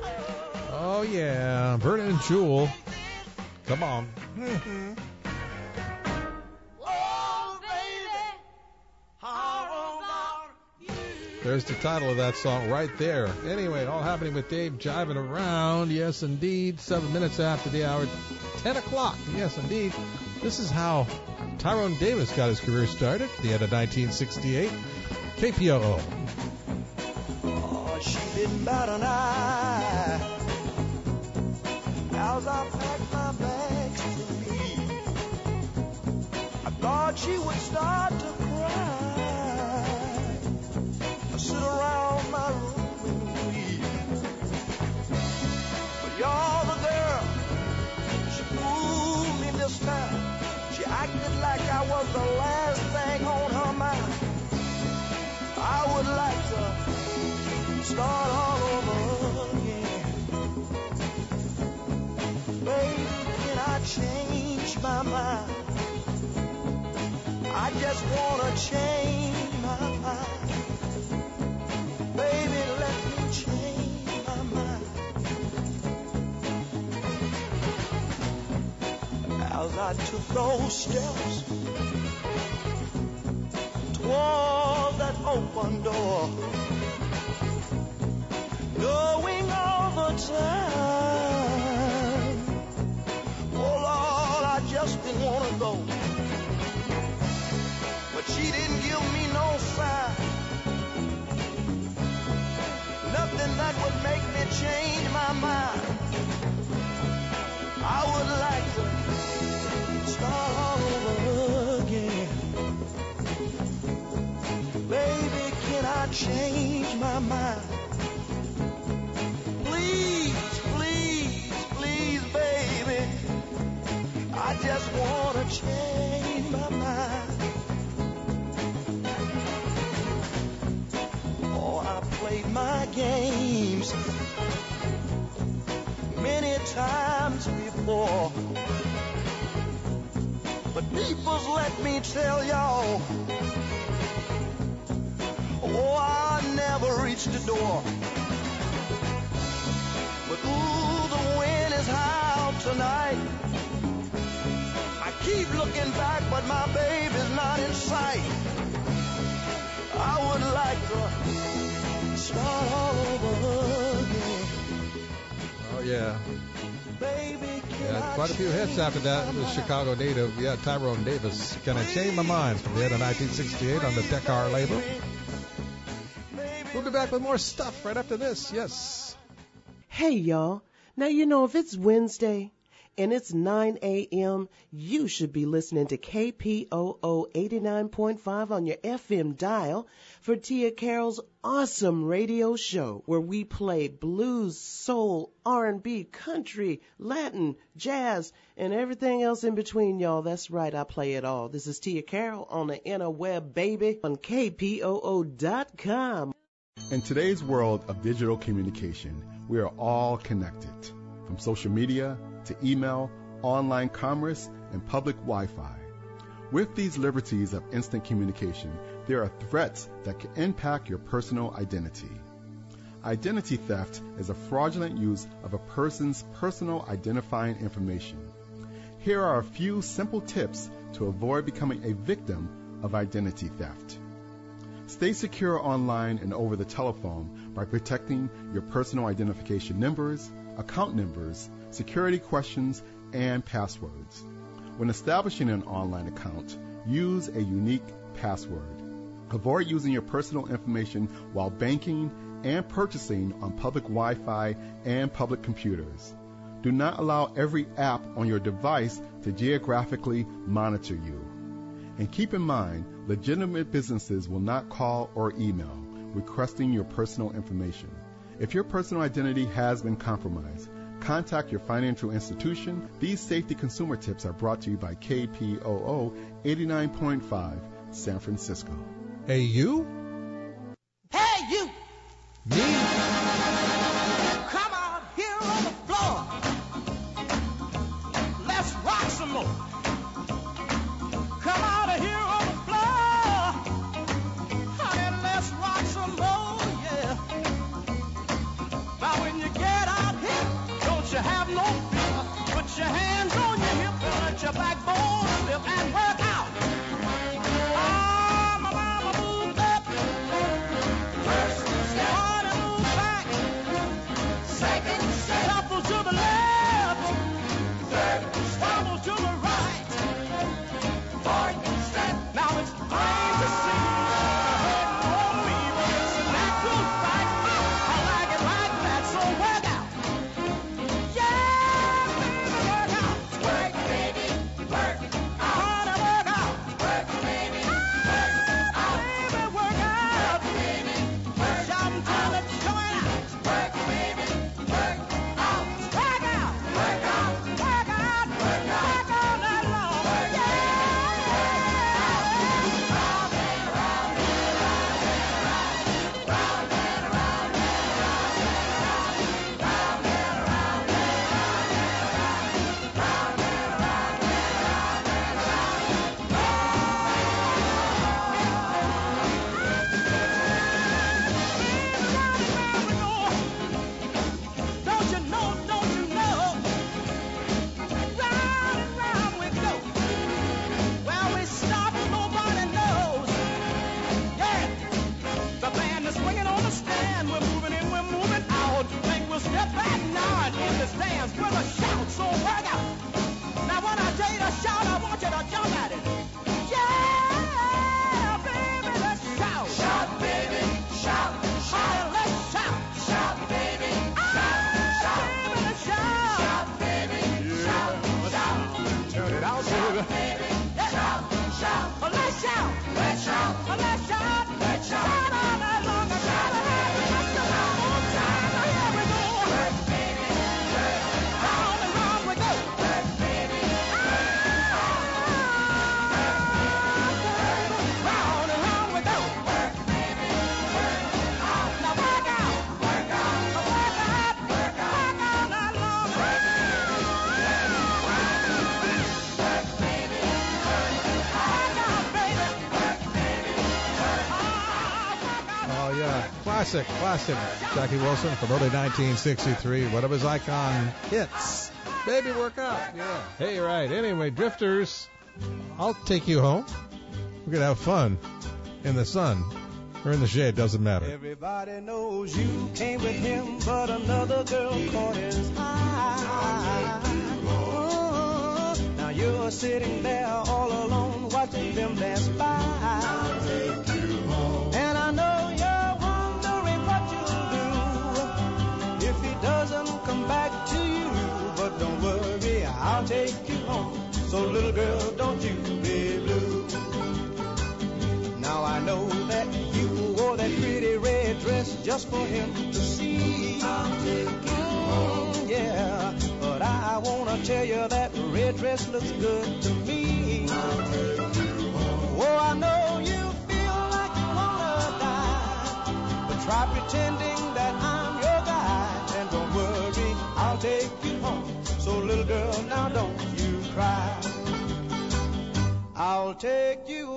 Vernon and Jewel. Come on. There's the title of that song right there. Anyway, all happening with Dave jiving around. Yes, indeed. 7 minutes after the hour, 10 o'clock. Yes, indeed. This is how Tyrone Davis got his career started at the end of 1968. KPOO. Oh, she didn't bat an eye as I packed my bags to leave. I thought she would start to cry, sit around my room and weep. But you're the girl, she fooled me this time. She acted like I was the last thing on her mind. I would like to start all over again. Baby, can I change my mind? I just wanna change my mind. Baby, let me change my mind. As I took those steps toward that open door, knowing all the time, oh Lord, I just didn't want to go. But she didn't give me no sign, nothing that would make me change my mind. I would like to start all over again. Baby, can I change my mind? Please, please, please, baby, I just want to change my mind. Oh, I played my games many times before, but people's let me tell y'all, oh, I never reached the door. But ooh, the wind is high tonight. I keep looking back, but my baby's not in sight. I would like to start all over again. Oh, yeah. Baby, Yeah, quite a few hits after that. The Chicago native, yeah, Tyrone Davis. Can I change my mind? From the end of 1968 on the Deccar label. We'll be back with more stuff right after this. Yes. Hey, y'all. Now, you know, if it's Wednesday and it's 9 a.m., you should be listening to KPOO 89.5 on your FM dial for Tia Carroll's awesome radio show where we play blues, soul, R&B, country, Latin, jazz, and everything else in between, y'all. That's right, I play it all. This is Tia Carroll on the interweb, baby, on KPOO.com. In today's world of digital communication, we are all connected, from social media to email, online commerce, and public Wi-Fi. With these liberties of instant communication, there are threats that can impact your personal identity. Identity theft is a fraudulent use of a person's personal identifying information. Here are a few simple tips to avoid becoming a victim of identity theft. Stay secure online and over the telephone by protecting your personal identification numbers, account numbers, security questions, and passwords. When establishing an online account, use a unique password. Avoid using your personal information while banking and purchasing on public Wi-Fi and public computers. Do not allow every app on your device to geographically monitor you. And keep in mind, legitimate businesses will not call or email requesting your personal information. If your personal identity has been compromised, contact your financial institution. These safety consumer tips are brought to you by KPOO 89.5 San Francisco. Hey, you? Hey, you! Me? Come out here on the floor. Let's rock some more. Come out of here on the floor. Honey, let's rock some more, yeah. Now when you get out here, don't you have no fear. Put your hands on your hip and let your backbone lift and work out. Ah, my mama moved up. Classic. Jackie Wilson from early 1963. One of his icon hits. Baby, work out. Yeah. Hey, right. Anyway, Drifters, I'll take you home. We're going to have fun in the sun or in the shade. Doesn't matter. Everybody knows you came with him, but another girl caught his eye. Oh, now you're sitting there all alone watching them dance by. I'll take you home. And I know you're wondering what you'll do if he doesn't come back to you. But don't worry, I'll take you home. So little girl, don't you be blue. Now I know that you wore that pretty red dress just for him to see. I'll take you home. Yeah, but I wanna tell you that red dress looks good to me. I'll take you home. Oh, I know you feel like you wanna die, but try pretending that I'm your guy. And don't worry, I'll take you home. So little girl, now don't you cry. I'll take you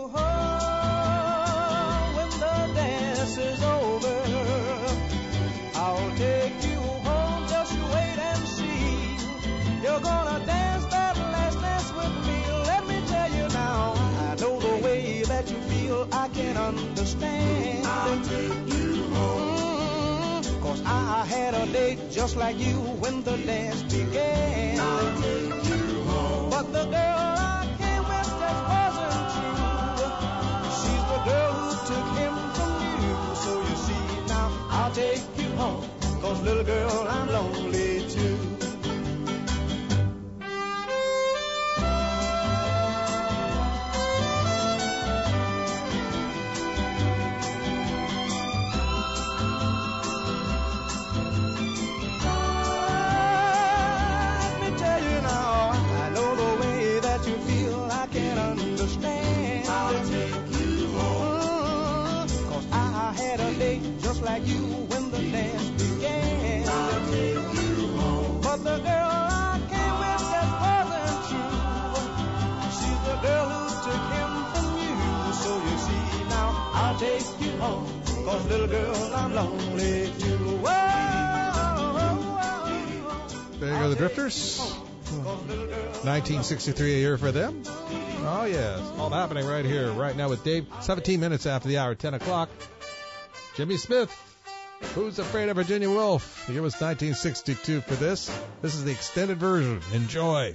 home when the dance is over. I'll take you home, just wait and see. You're gonna dance that last dance with me. Let me tell you now, I know the way that you feel, I can understand. I'll take you home. 'Cause I had a date just like you when the dance began. I'll take you home. But the girl I came with just wasn't true. She's the girl who took him from you. So you see now, I'll take you home. 'Cause little girl, I'm lonely too. Just like you when the dance began. I'll take you home. But the girl I came with just wasn't true. She's the girl who took him from you. So you see now, I'll take you home. 'Cause little girl, I'm lonely too. There you go, the Drifters. 1963 a year for them. Oh, yes. All happening right here, right now with Dave. 17 minutes after the hour, 10 o'clock. Jimmy Smith, Who's Afraid of Virginia Woolf? The year was 1962 for this. This is the extended version. Enjoy.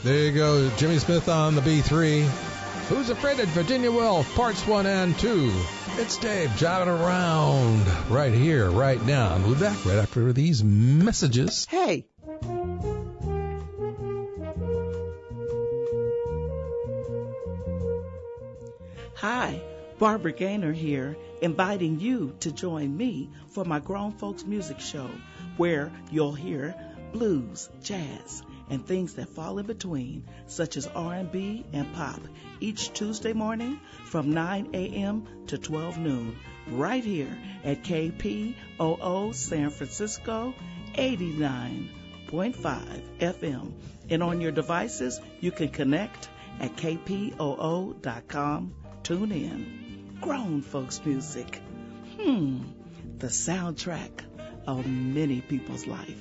There you go, Jimmy Smith on the B3. Who's Afraid of Virginia Woolf, parts 1 and 2. It's Dave jiving around right here, right now. And we'll be back right after these messages. Hey. Hi, Barbara Gaynor here, inviting you to join me for my Grown Folks Music Show, where you'll hear blues, jazz, and things that fall in between, such as R&B and pop, each Tuesday morning from 9 a.m. to 12 noon, right here at KPOO San Francisco 89.5 FM. And on your devices, you can connect at kpoo.com. Tune in. Grown Folks Music. The soundtrack of many people's life.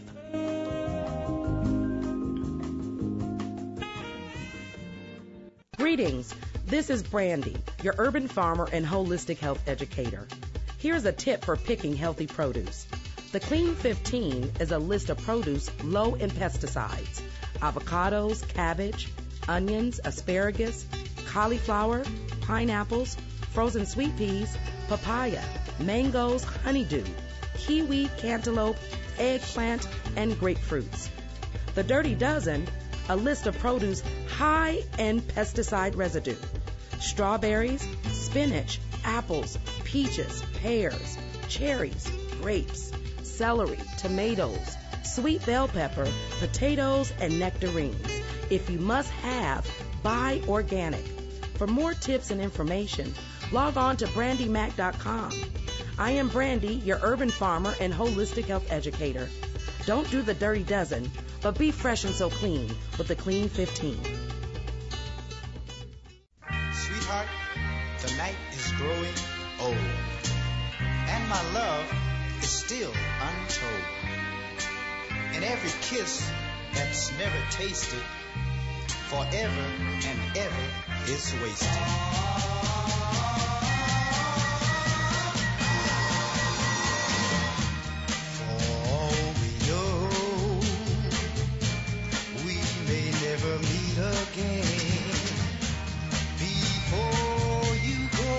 Greetings. This is Brandy, your urban farmer and holistic health educator. Here's a tip for picking healthy produce. The Clean 15 is a list of produce low in pesticides. Avocados, cabbage, onions, asparagus, cauliflower, pineapples, frozen sweet peas, papaya, mangoes, honeydew, kiwi, cantaloupe, eggplant, and grapefruits. The Dirty Dozen, a list of produce high in pesticide residue. Strawberries, spinach, apples, peaches, pears, cherries, grapes, celery, tomatoes, sweet bell pepper, potatoes, and nectarines. If you must have, buy organic. For more tips and information, log on to brandymac.com. I am Brandy, your urban farmer and holistic health educator. Don't do the Dirty Dozen, but be fresh and so clean with the Clean 15. Sweetheart, the night is growing old, and my love is still untold. And every kiss that's never tasted, forever and ever is wasted. For all we know, we may never meet again. Before you go,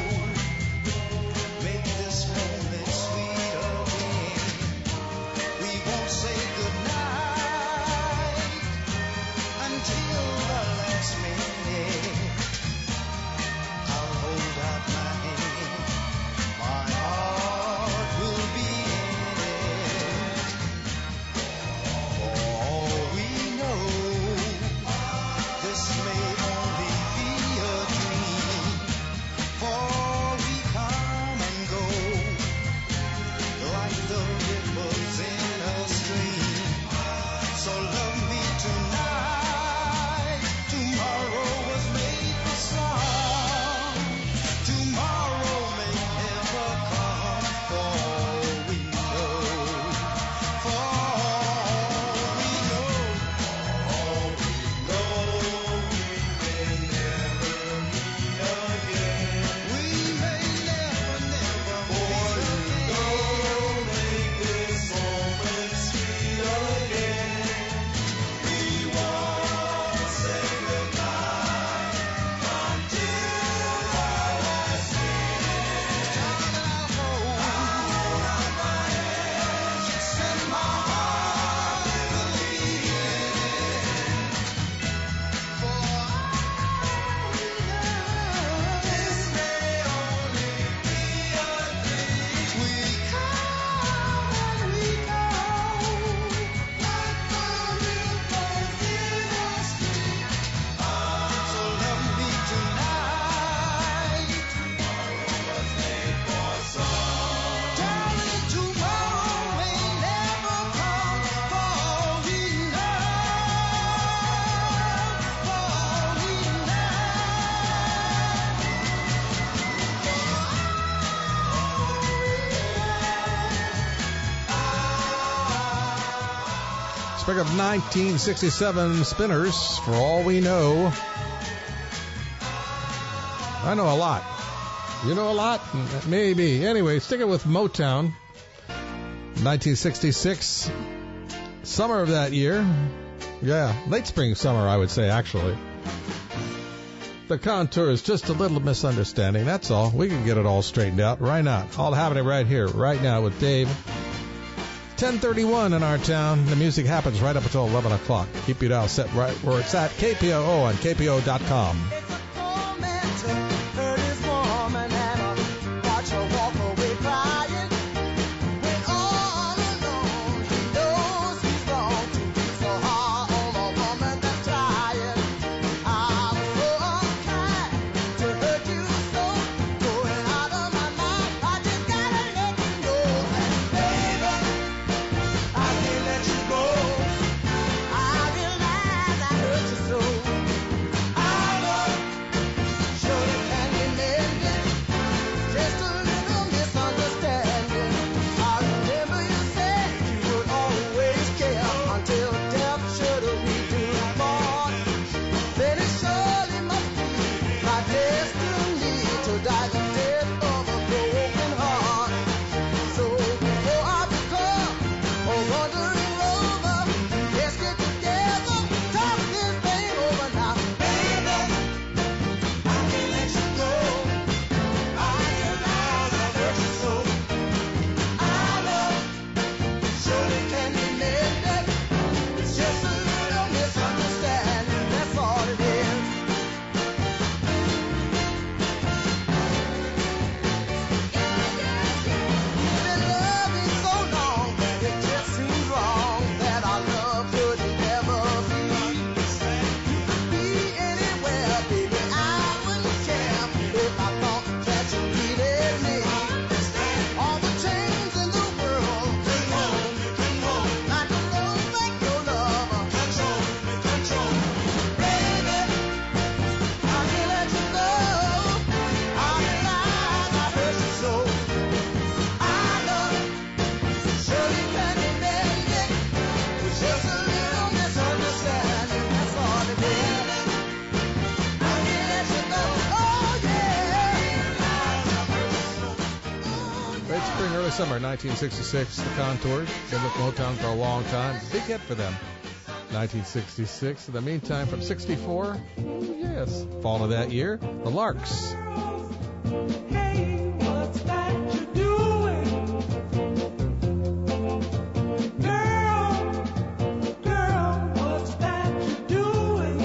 make this moment sweet again. We won't say goodnight until the last minute. I'll hold out my hand, my heart will be in it. For all we know, this may only be a dream. For we come and go, like the ripples in a stream. So love me tonight. Tomorrow was made for some. Tomorrow may never come. For all we know, for all we know, we may never meet again. We may never meet again. Make this moment sweet again. We won't say goodnight until the last minute. I'll hold out my hand, set my heart believe in it. For all we know, this may only be a dream. We come and we go, like the ripples in a stream. So love me tonight. Tomorrow was made for some. Darling, tomorrow may never come. For all we know, for all we Spring of 1967 Spinners, For All We Know. I know a lot. You know a lot? Maybe. Anyway, sticking with Motown. 1966, summer of that year, Yeah, late spring, summer, I would say, actually. The contour is just a little misunderstanding, that's all. We can get it all straightened out. Why not? All happening right here, right now with Dave. 10:31 in our town. The music happens right up until 11 o'clock. Keep your dial set right where it's at. KPOO on KPO.com. Summer 1966, the Contours. Been with Motown for a long time. Big hit for them. 1966. In the meantime, from 64, yes, fall of that year, the Larks. Hey, what's that you're doing? Girl, what's that you're doing?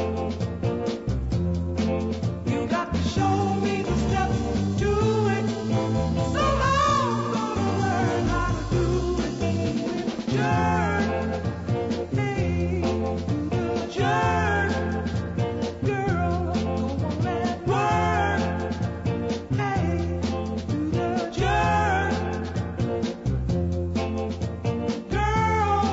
You got to show me the steps to it. So I'm gonna learn how to do it. Jerk, hey, jerk, girl, go on and work. Hey, jerk, girl,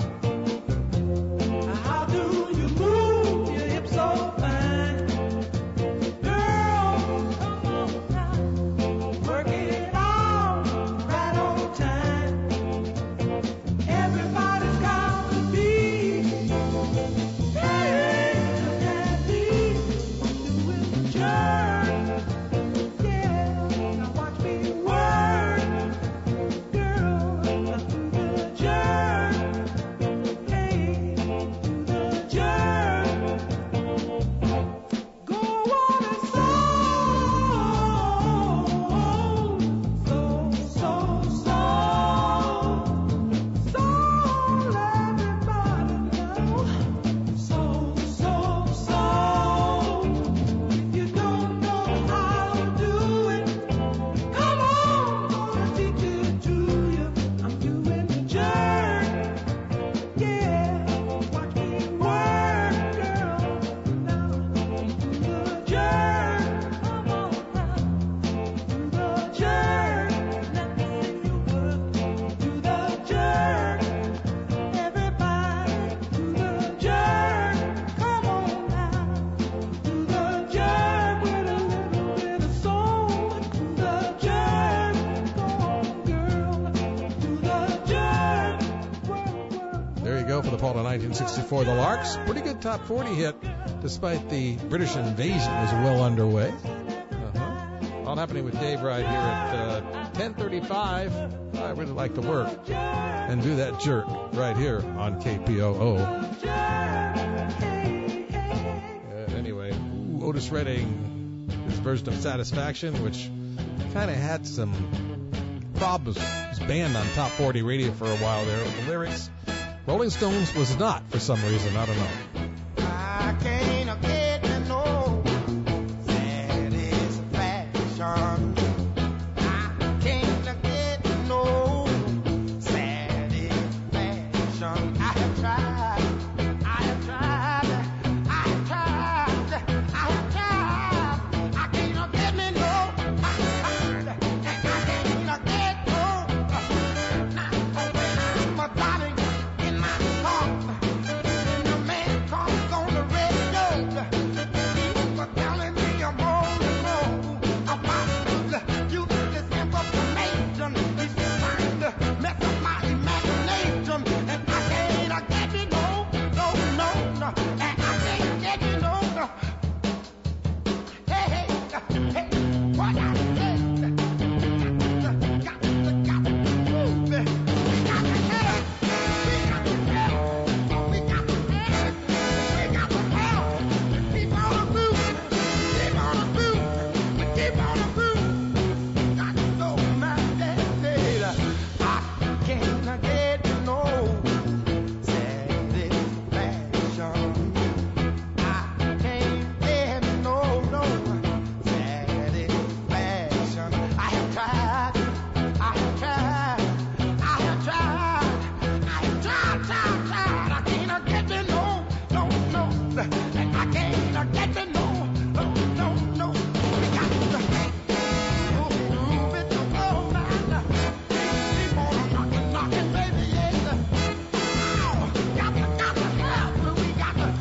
how do you move your hips so fine? Girl, come on now, work it out right on time. Everybody's got to be, hey, look at me, doing the jerk. Yeah, now watch me work, girl, do the jerk. Hey, do the jerk. Go on and if you don't know how to do it, come on, gonna teach it to you. I'm doing the jerk, yeah, watch me work, girl, now do the jerk, come on now, do the jerk, let me see you work, do the jerk, everybody, do the jerk, come on now, do the jerk with a little bit of soul, do the jerk, go on girl, do the jerk, There you go for the fall of 1964, the Larks. Pretty good top 40 hit, despite the British invasion was well underway. All happening with Dave right here at 10:35. I really like to work and do that jerk right here on KPOO. Otis Redding, his version of Satisfaction, which kind of had some problems. It was banned on Top 40 radio for a while there with the lyrics. Rolling Stones was not for some reason. I don't know. I can't get no satisfaction. I can't get no satisfaction. I have tried. I have tried. I have tried. I have tried. I can't get me no. I can't get no. Now when I'm a darling in my heart, when the man comes on the radio, people telling me I'm wrong and wrong about you. This information is trying to mess up my imagination, and I can't get me no, no, no, no, and I can't get me no. Hey, hey, hey, what I said. Got to move it. We got to help. We got to help. We got to help. We got to help. Keep on the move. Keep on the move. Keep on the move. Got to go, my daddy. I can't get no satisfaction. I can't get no satisfaction. I have tried. I have tried. I have tried. I have tried. I can't get me no. And I can't get me no. We got to move it to go now. Keep on knocking, baby, yes. Got to help. We got to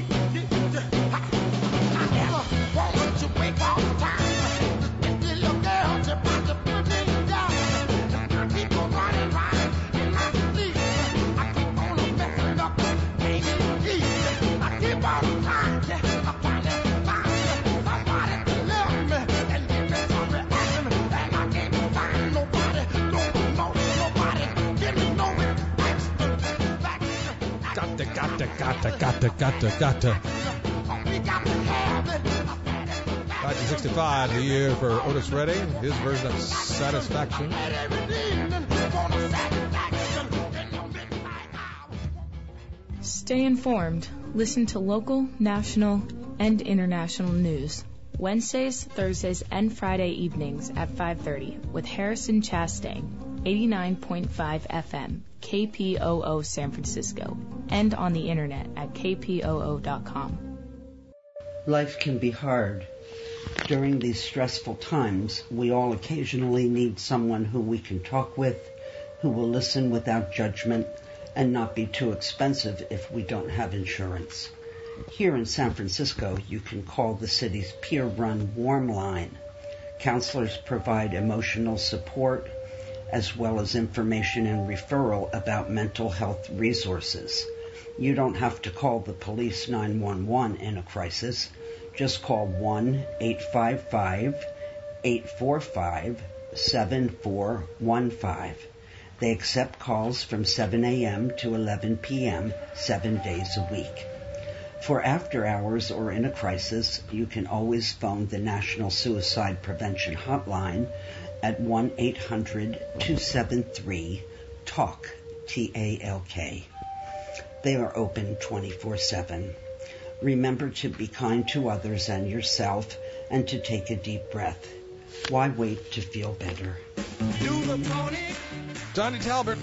I never wanted to wake all the time. This little girl just about to put me down. I keep on running in my sleep. I keep on messing up, baby. I keep on trying to find somebody to love me and give me some reaction. And I can't find nobody, nobody, give me no reaction. Got to. We got to have it. 1965, the year for Otis Redding, his version of Satisfaction. Stay informed. Listen to local, national, and international news. Wednesdays, Thursdays, and Friday evenings at 5:30 with Harrison Chastain, 89.5 FM, KPOO San Francisco, and on the internet at kpoo.com. Life can be hard. During these stressful times, we all occasionally need someone who we can talk with, who will listen without judgment, and not be too expensive if we don't have insurance. Here in San Francisco, you can call the city's peer-run Warm Line. Counselors provide emotional support, as well as information and referral about mental health resources. You don't have to call the police 911 in a crisis. Just call 1-855-845-7415. They accept calls from 7 a.m. to 11 p.m. 7 days a week. For after hours or in a crisis, you can always phone the National Suicide Prevention Hotline at 1-800-273-TALK, T-A-L-K. They are open 24/7. Remember to be kind to others and yourself and to take a deep breath. Why wait to feel better? Johnny Talbert.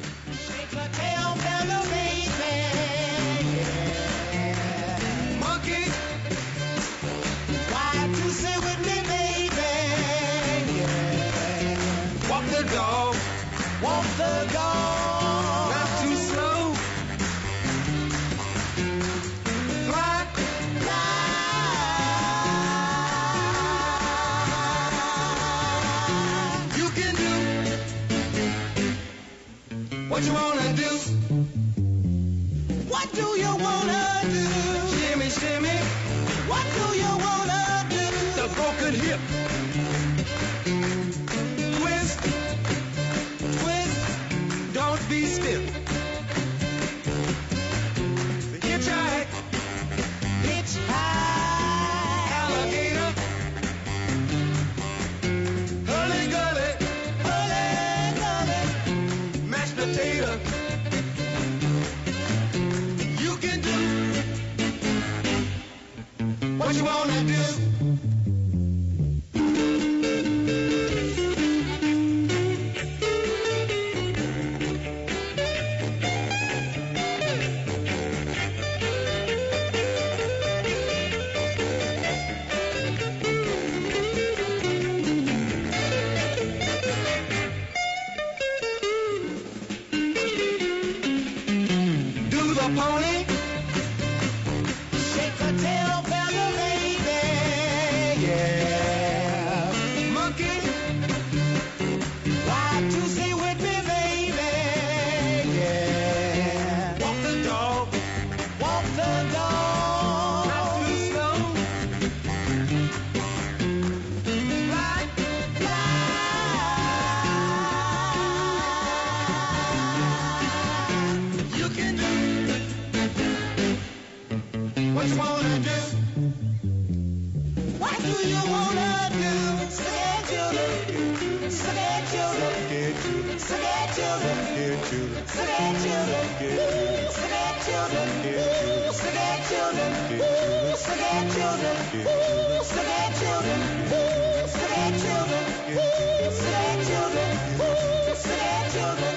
Monkey, why you sit with me, baby? Walk the dog, not too slow. Fly. You can do what you wanna do. What do you wanna do? Shimmy, shimmy. What do you wanna do? The broken hip. Twist, twist. Don't be stiff. Hitchhike, hitchhike. What you wanna do? Pony, shake her tail feather, baby, yeah. Monkey, why to stay with me, baby, yeah. Walk the dog, not too slow. Right, you can do what you wanna do? What do you wanna do? Scared children, scared children, scared children, scared children, scared children, scared children, scared children, scared children, scared children, scared children, scared children, scared children.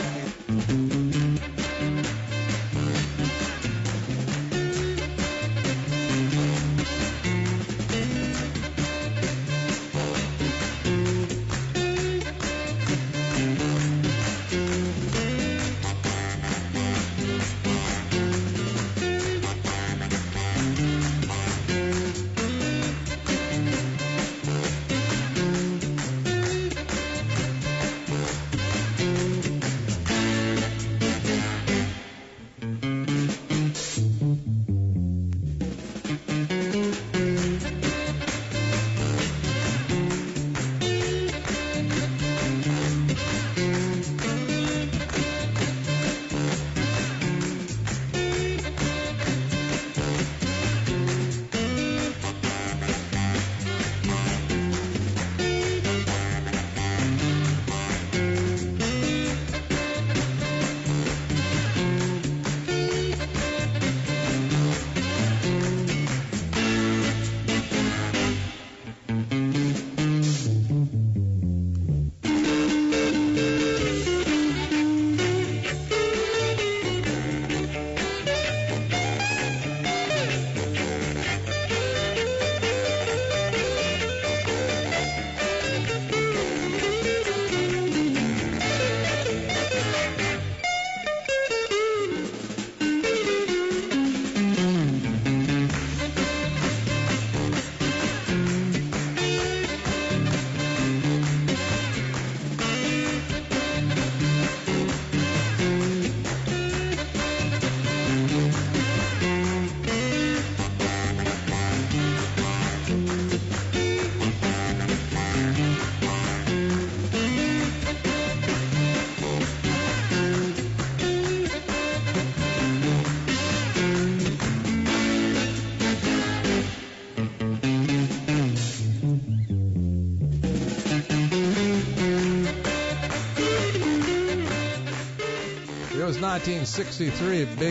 It was 1963, a big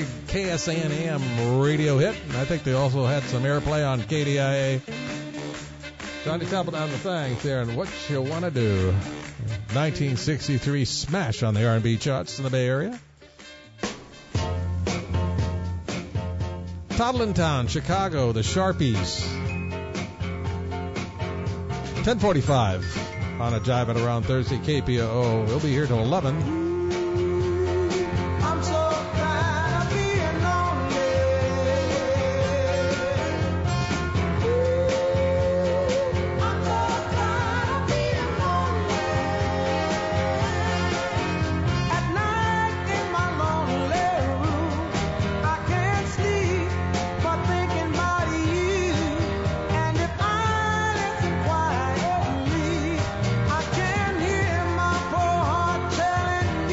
KSAN-AM radio hit, and I think they also had some airplay on KDIA. Johnny Templeton on the thing there, and What You Wanna Do. 1963 smash on the R&B charts in the Bay Area. Toddlin Town, Chicago, the Sharpies. 10:45 on a Jive It Around Thursday, KPOO. We'll be here till 11. I'm so tired of being lonely. I'm so tired of being lonely. At night in my lonely room, I can't sleep but thinking about you. And if I listen quietly, I can hear my poor heart telling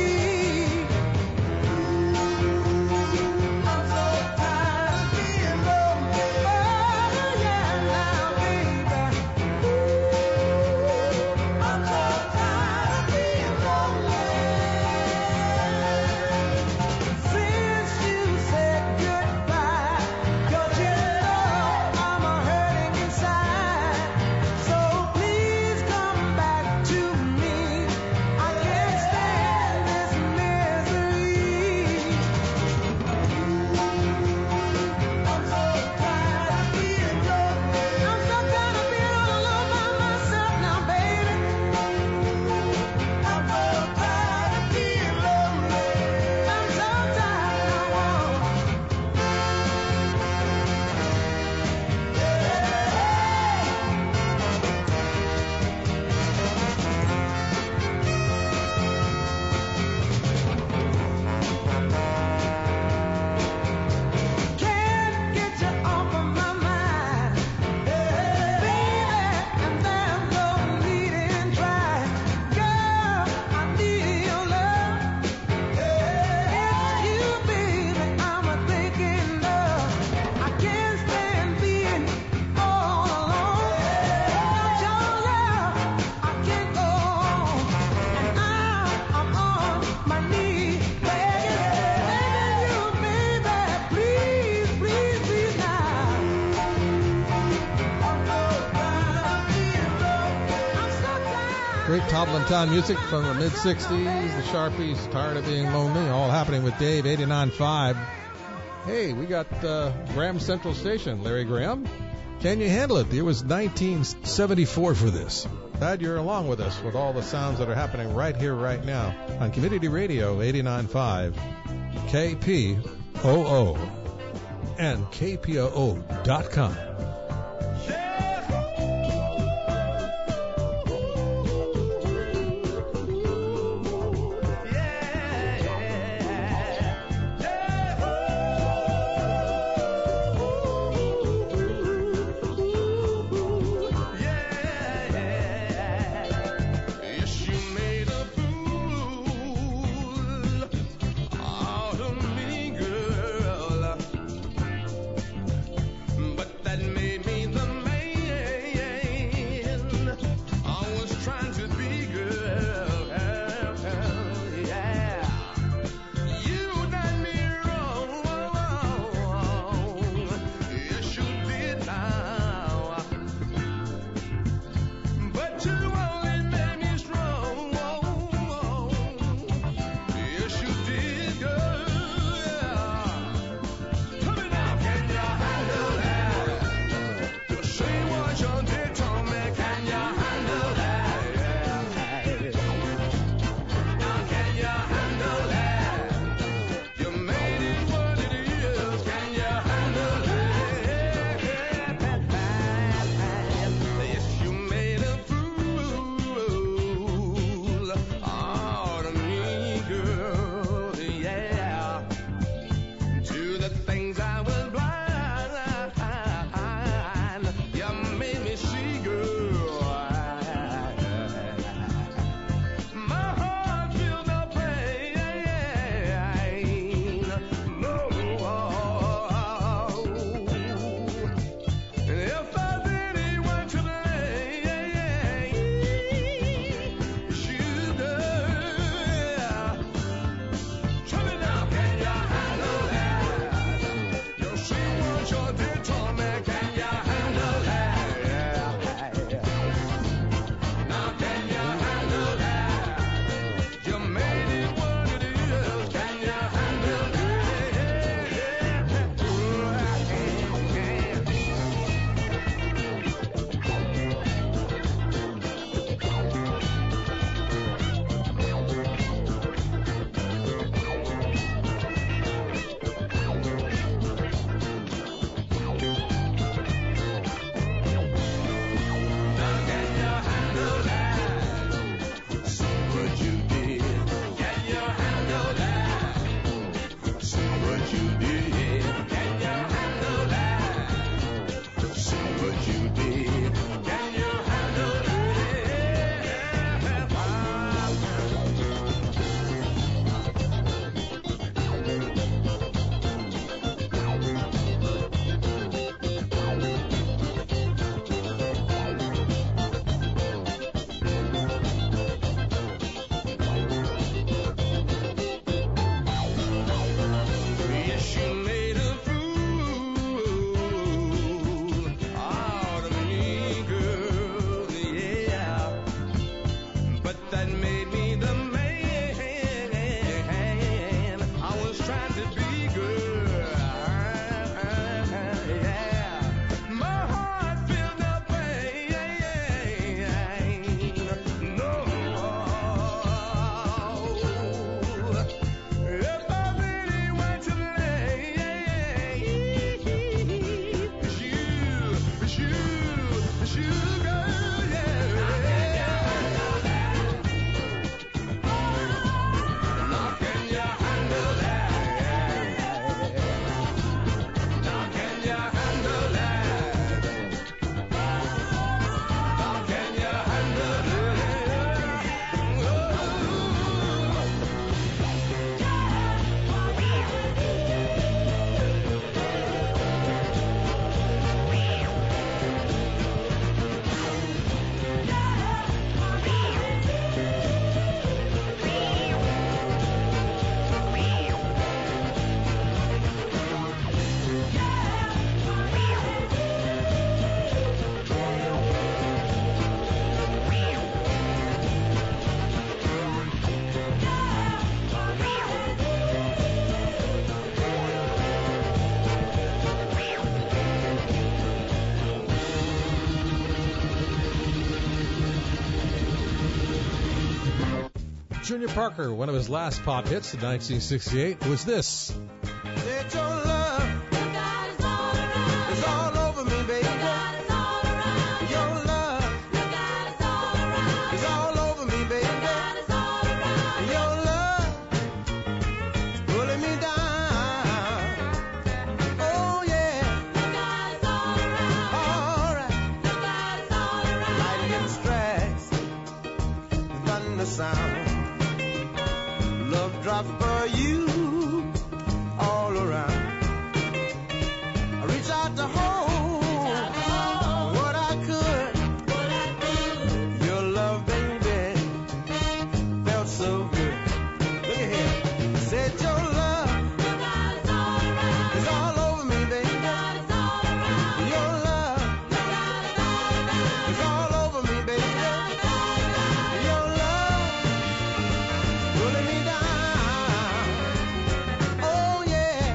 Great Toblin Town music from the mid-60s. The Sharpies, Tired of Being Lonely, all happening with Dave, 89.5. Hey, we got Graham Central Station. Larry Graham, can you handle it? It was 1974 for this. Glad you're along with us with all the sounds that are happening right here, right now on Community Radio 89.5, KPOO, and KPOO.com. That made Junior Parker, one of his last pop hits in 1968, was this. Said your love is all over me, baby. Your love is all over me, baby. Your love is pulling me down. Oh yeah. All right. Lightning strikes, thunder sound. Love drops for you all around. I reach out to hold what I could. Your love, baby, felt so good. Look at here. Said your love is all over me, baby. Your love is all over me, baby. Your love pulling me down. Oh yeah.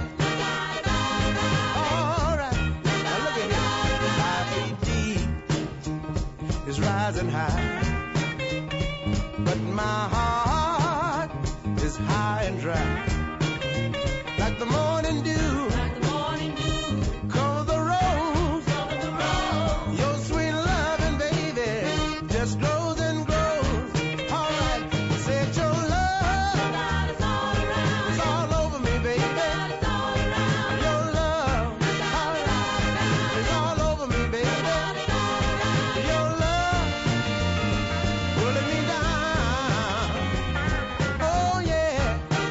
All right. Now look at here. 5 feet deep is rising high, but my heart is high and dry. Like the morning dew, cover the rose. Your sweet loving, baby, just grows and grows. All right. Said your love is all over me, baby. Your love, all right, is all over me, baby. Your love pulling me down. Oh yeah.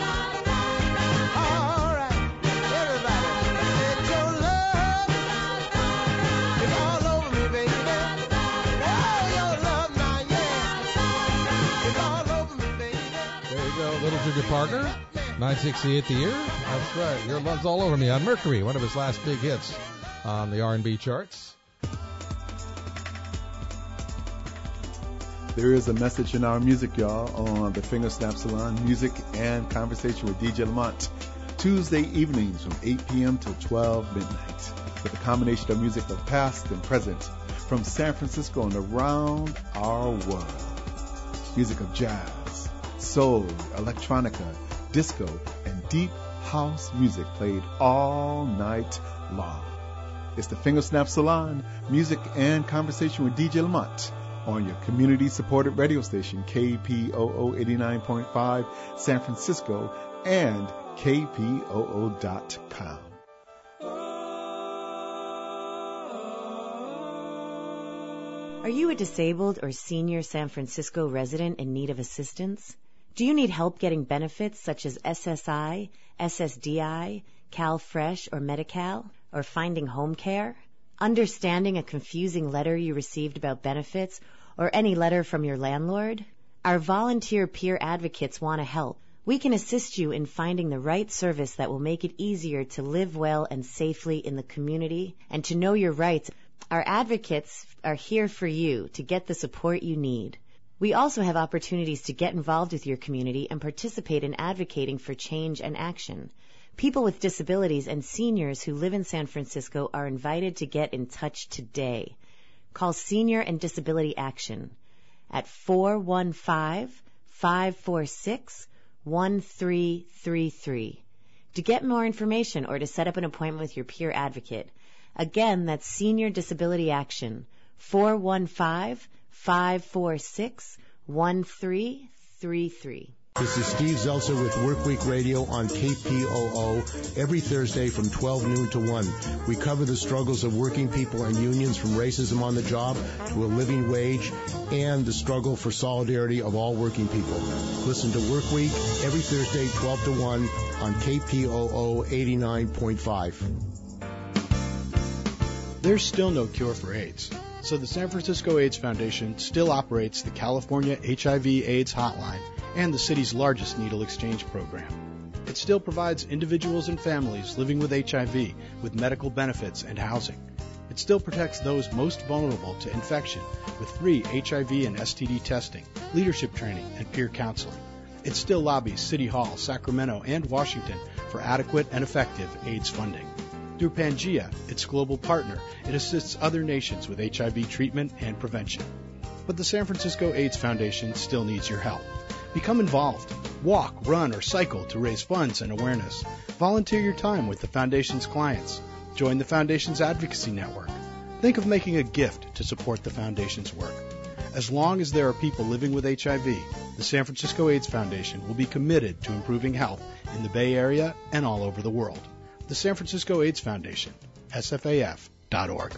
All right, everybody. Said your love is all over me, baby. Oh, your love now, yeah, it's all over me, baby. There you go, Little Junior Parker, 1968 the year. That's right, Your Love's All Over Me on Mercury, one of his last big hits on the R&B charts. There is a message in our music, y'all, on the Finger Snap Salon, music and conversation with DJ Lamont. Tuesday evenings from 8 p.m. till 12 midnight. With a combination of music of past and present from San Francisco and around our world. Music of jazz, soul, electronica, disco, and deep house music played all night long. It's the Finger Snap Salon, music and conversation with DJ Lamont on your community-supported radio station, KPOO 89.5 San Francisco and KPOO.com. Are you a disabled or senior San Francisco resident in need of assistance? Do you need help getting benefits such as SSI, SSDI, CalFresh, or Medi-Cal, or finding home care? Understanding a confusing letter you received about benefits, or any letter from your landlord? Our volunteer peer advocates want to help. We can assist you in finding the right service that will make it easier to live well and safely in the community and to know your rights. Our advocates are here for you to get the support you need. We also have opportunities to get involved with your community and participate in advocating for change and action. People with disabilities and seniors who live in San Francisco are invited to get in touch today. Call Senior and Disability Action at 415-546-1333 to get more information or to set up an appointment with your peer advocate. Again, that's Senior Disability Action, 415-546-1333. This is Steve Zeltzer with Workweek Radio on KPOO every Thursday from 12 noon to 1. We cover the struggles of working people and unions from racism on the job to a living wage and the struggle for solidarity of all working people. Listen to Workweek every Thursday 12 to 1 on KPOO 89.5. There's still no cure for AIDS, so the San Francisco AIDS Foundation still operates the California HIV/AIDS Hotline and the city's largest needle exchange program. It still provides individuals and families living with HIV with medical benefits and housing. It still protects those most vulnerable to infection with free HIV and STD testing, leadership training, and peer counseling. It still lobbies City Hall, Sacramento, and Washington for adequate and effective AIDS funding. Through Pangea, its global partner, it assists other nations with HIV treatment and prevention. But the San Francisco AIDS Foundation still needs your help. Become involved. Walk, run, or cycle to raise funds and awareness. Volunteer your time with the Foundation's clients. Join the Foundation's Advocacy Network. Think of making a gift to support the Foundation's work. As long as there are people living with HIV, the San Francisco AIDS Foundation will be committed to improving health in the Bay Area and all over the world. The San Francisco AIDS Foundation, sfaf.org.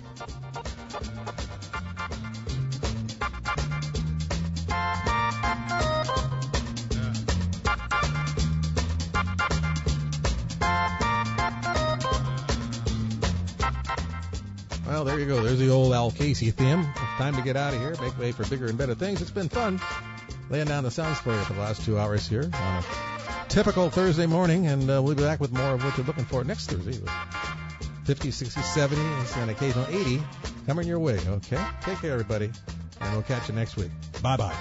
Well, there you go. There's the old Al Casey theme. It's time to get out of here. Make way for bigger and better things. It's been fun laying down the sounds for you for the last 2 hours here on a typical Thursday morning, and we'll be back with more of what you're looking for next Thursday. 50, 60, 70s, and occasional 80 coming your way, okay? Take care, everybody, and we'll catch you next week. Bye-bye.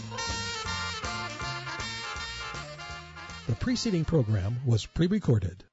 The preceding program was pre-recorded.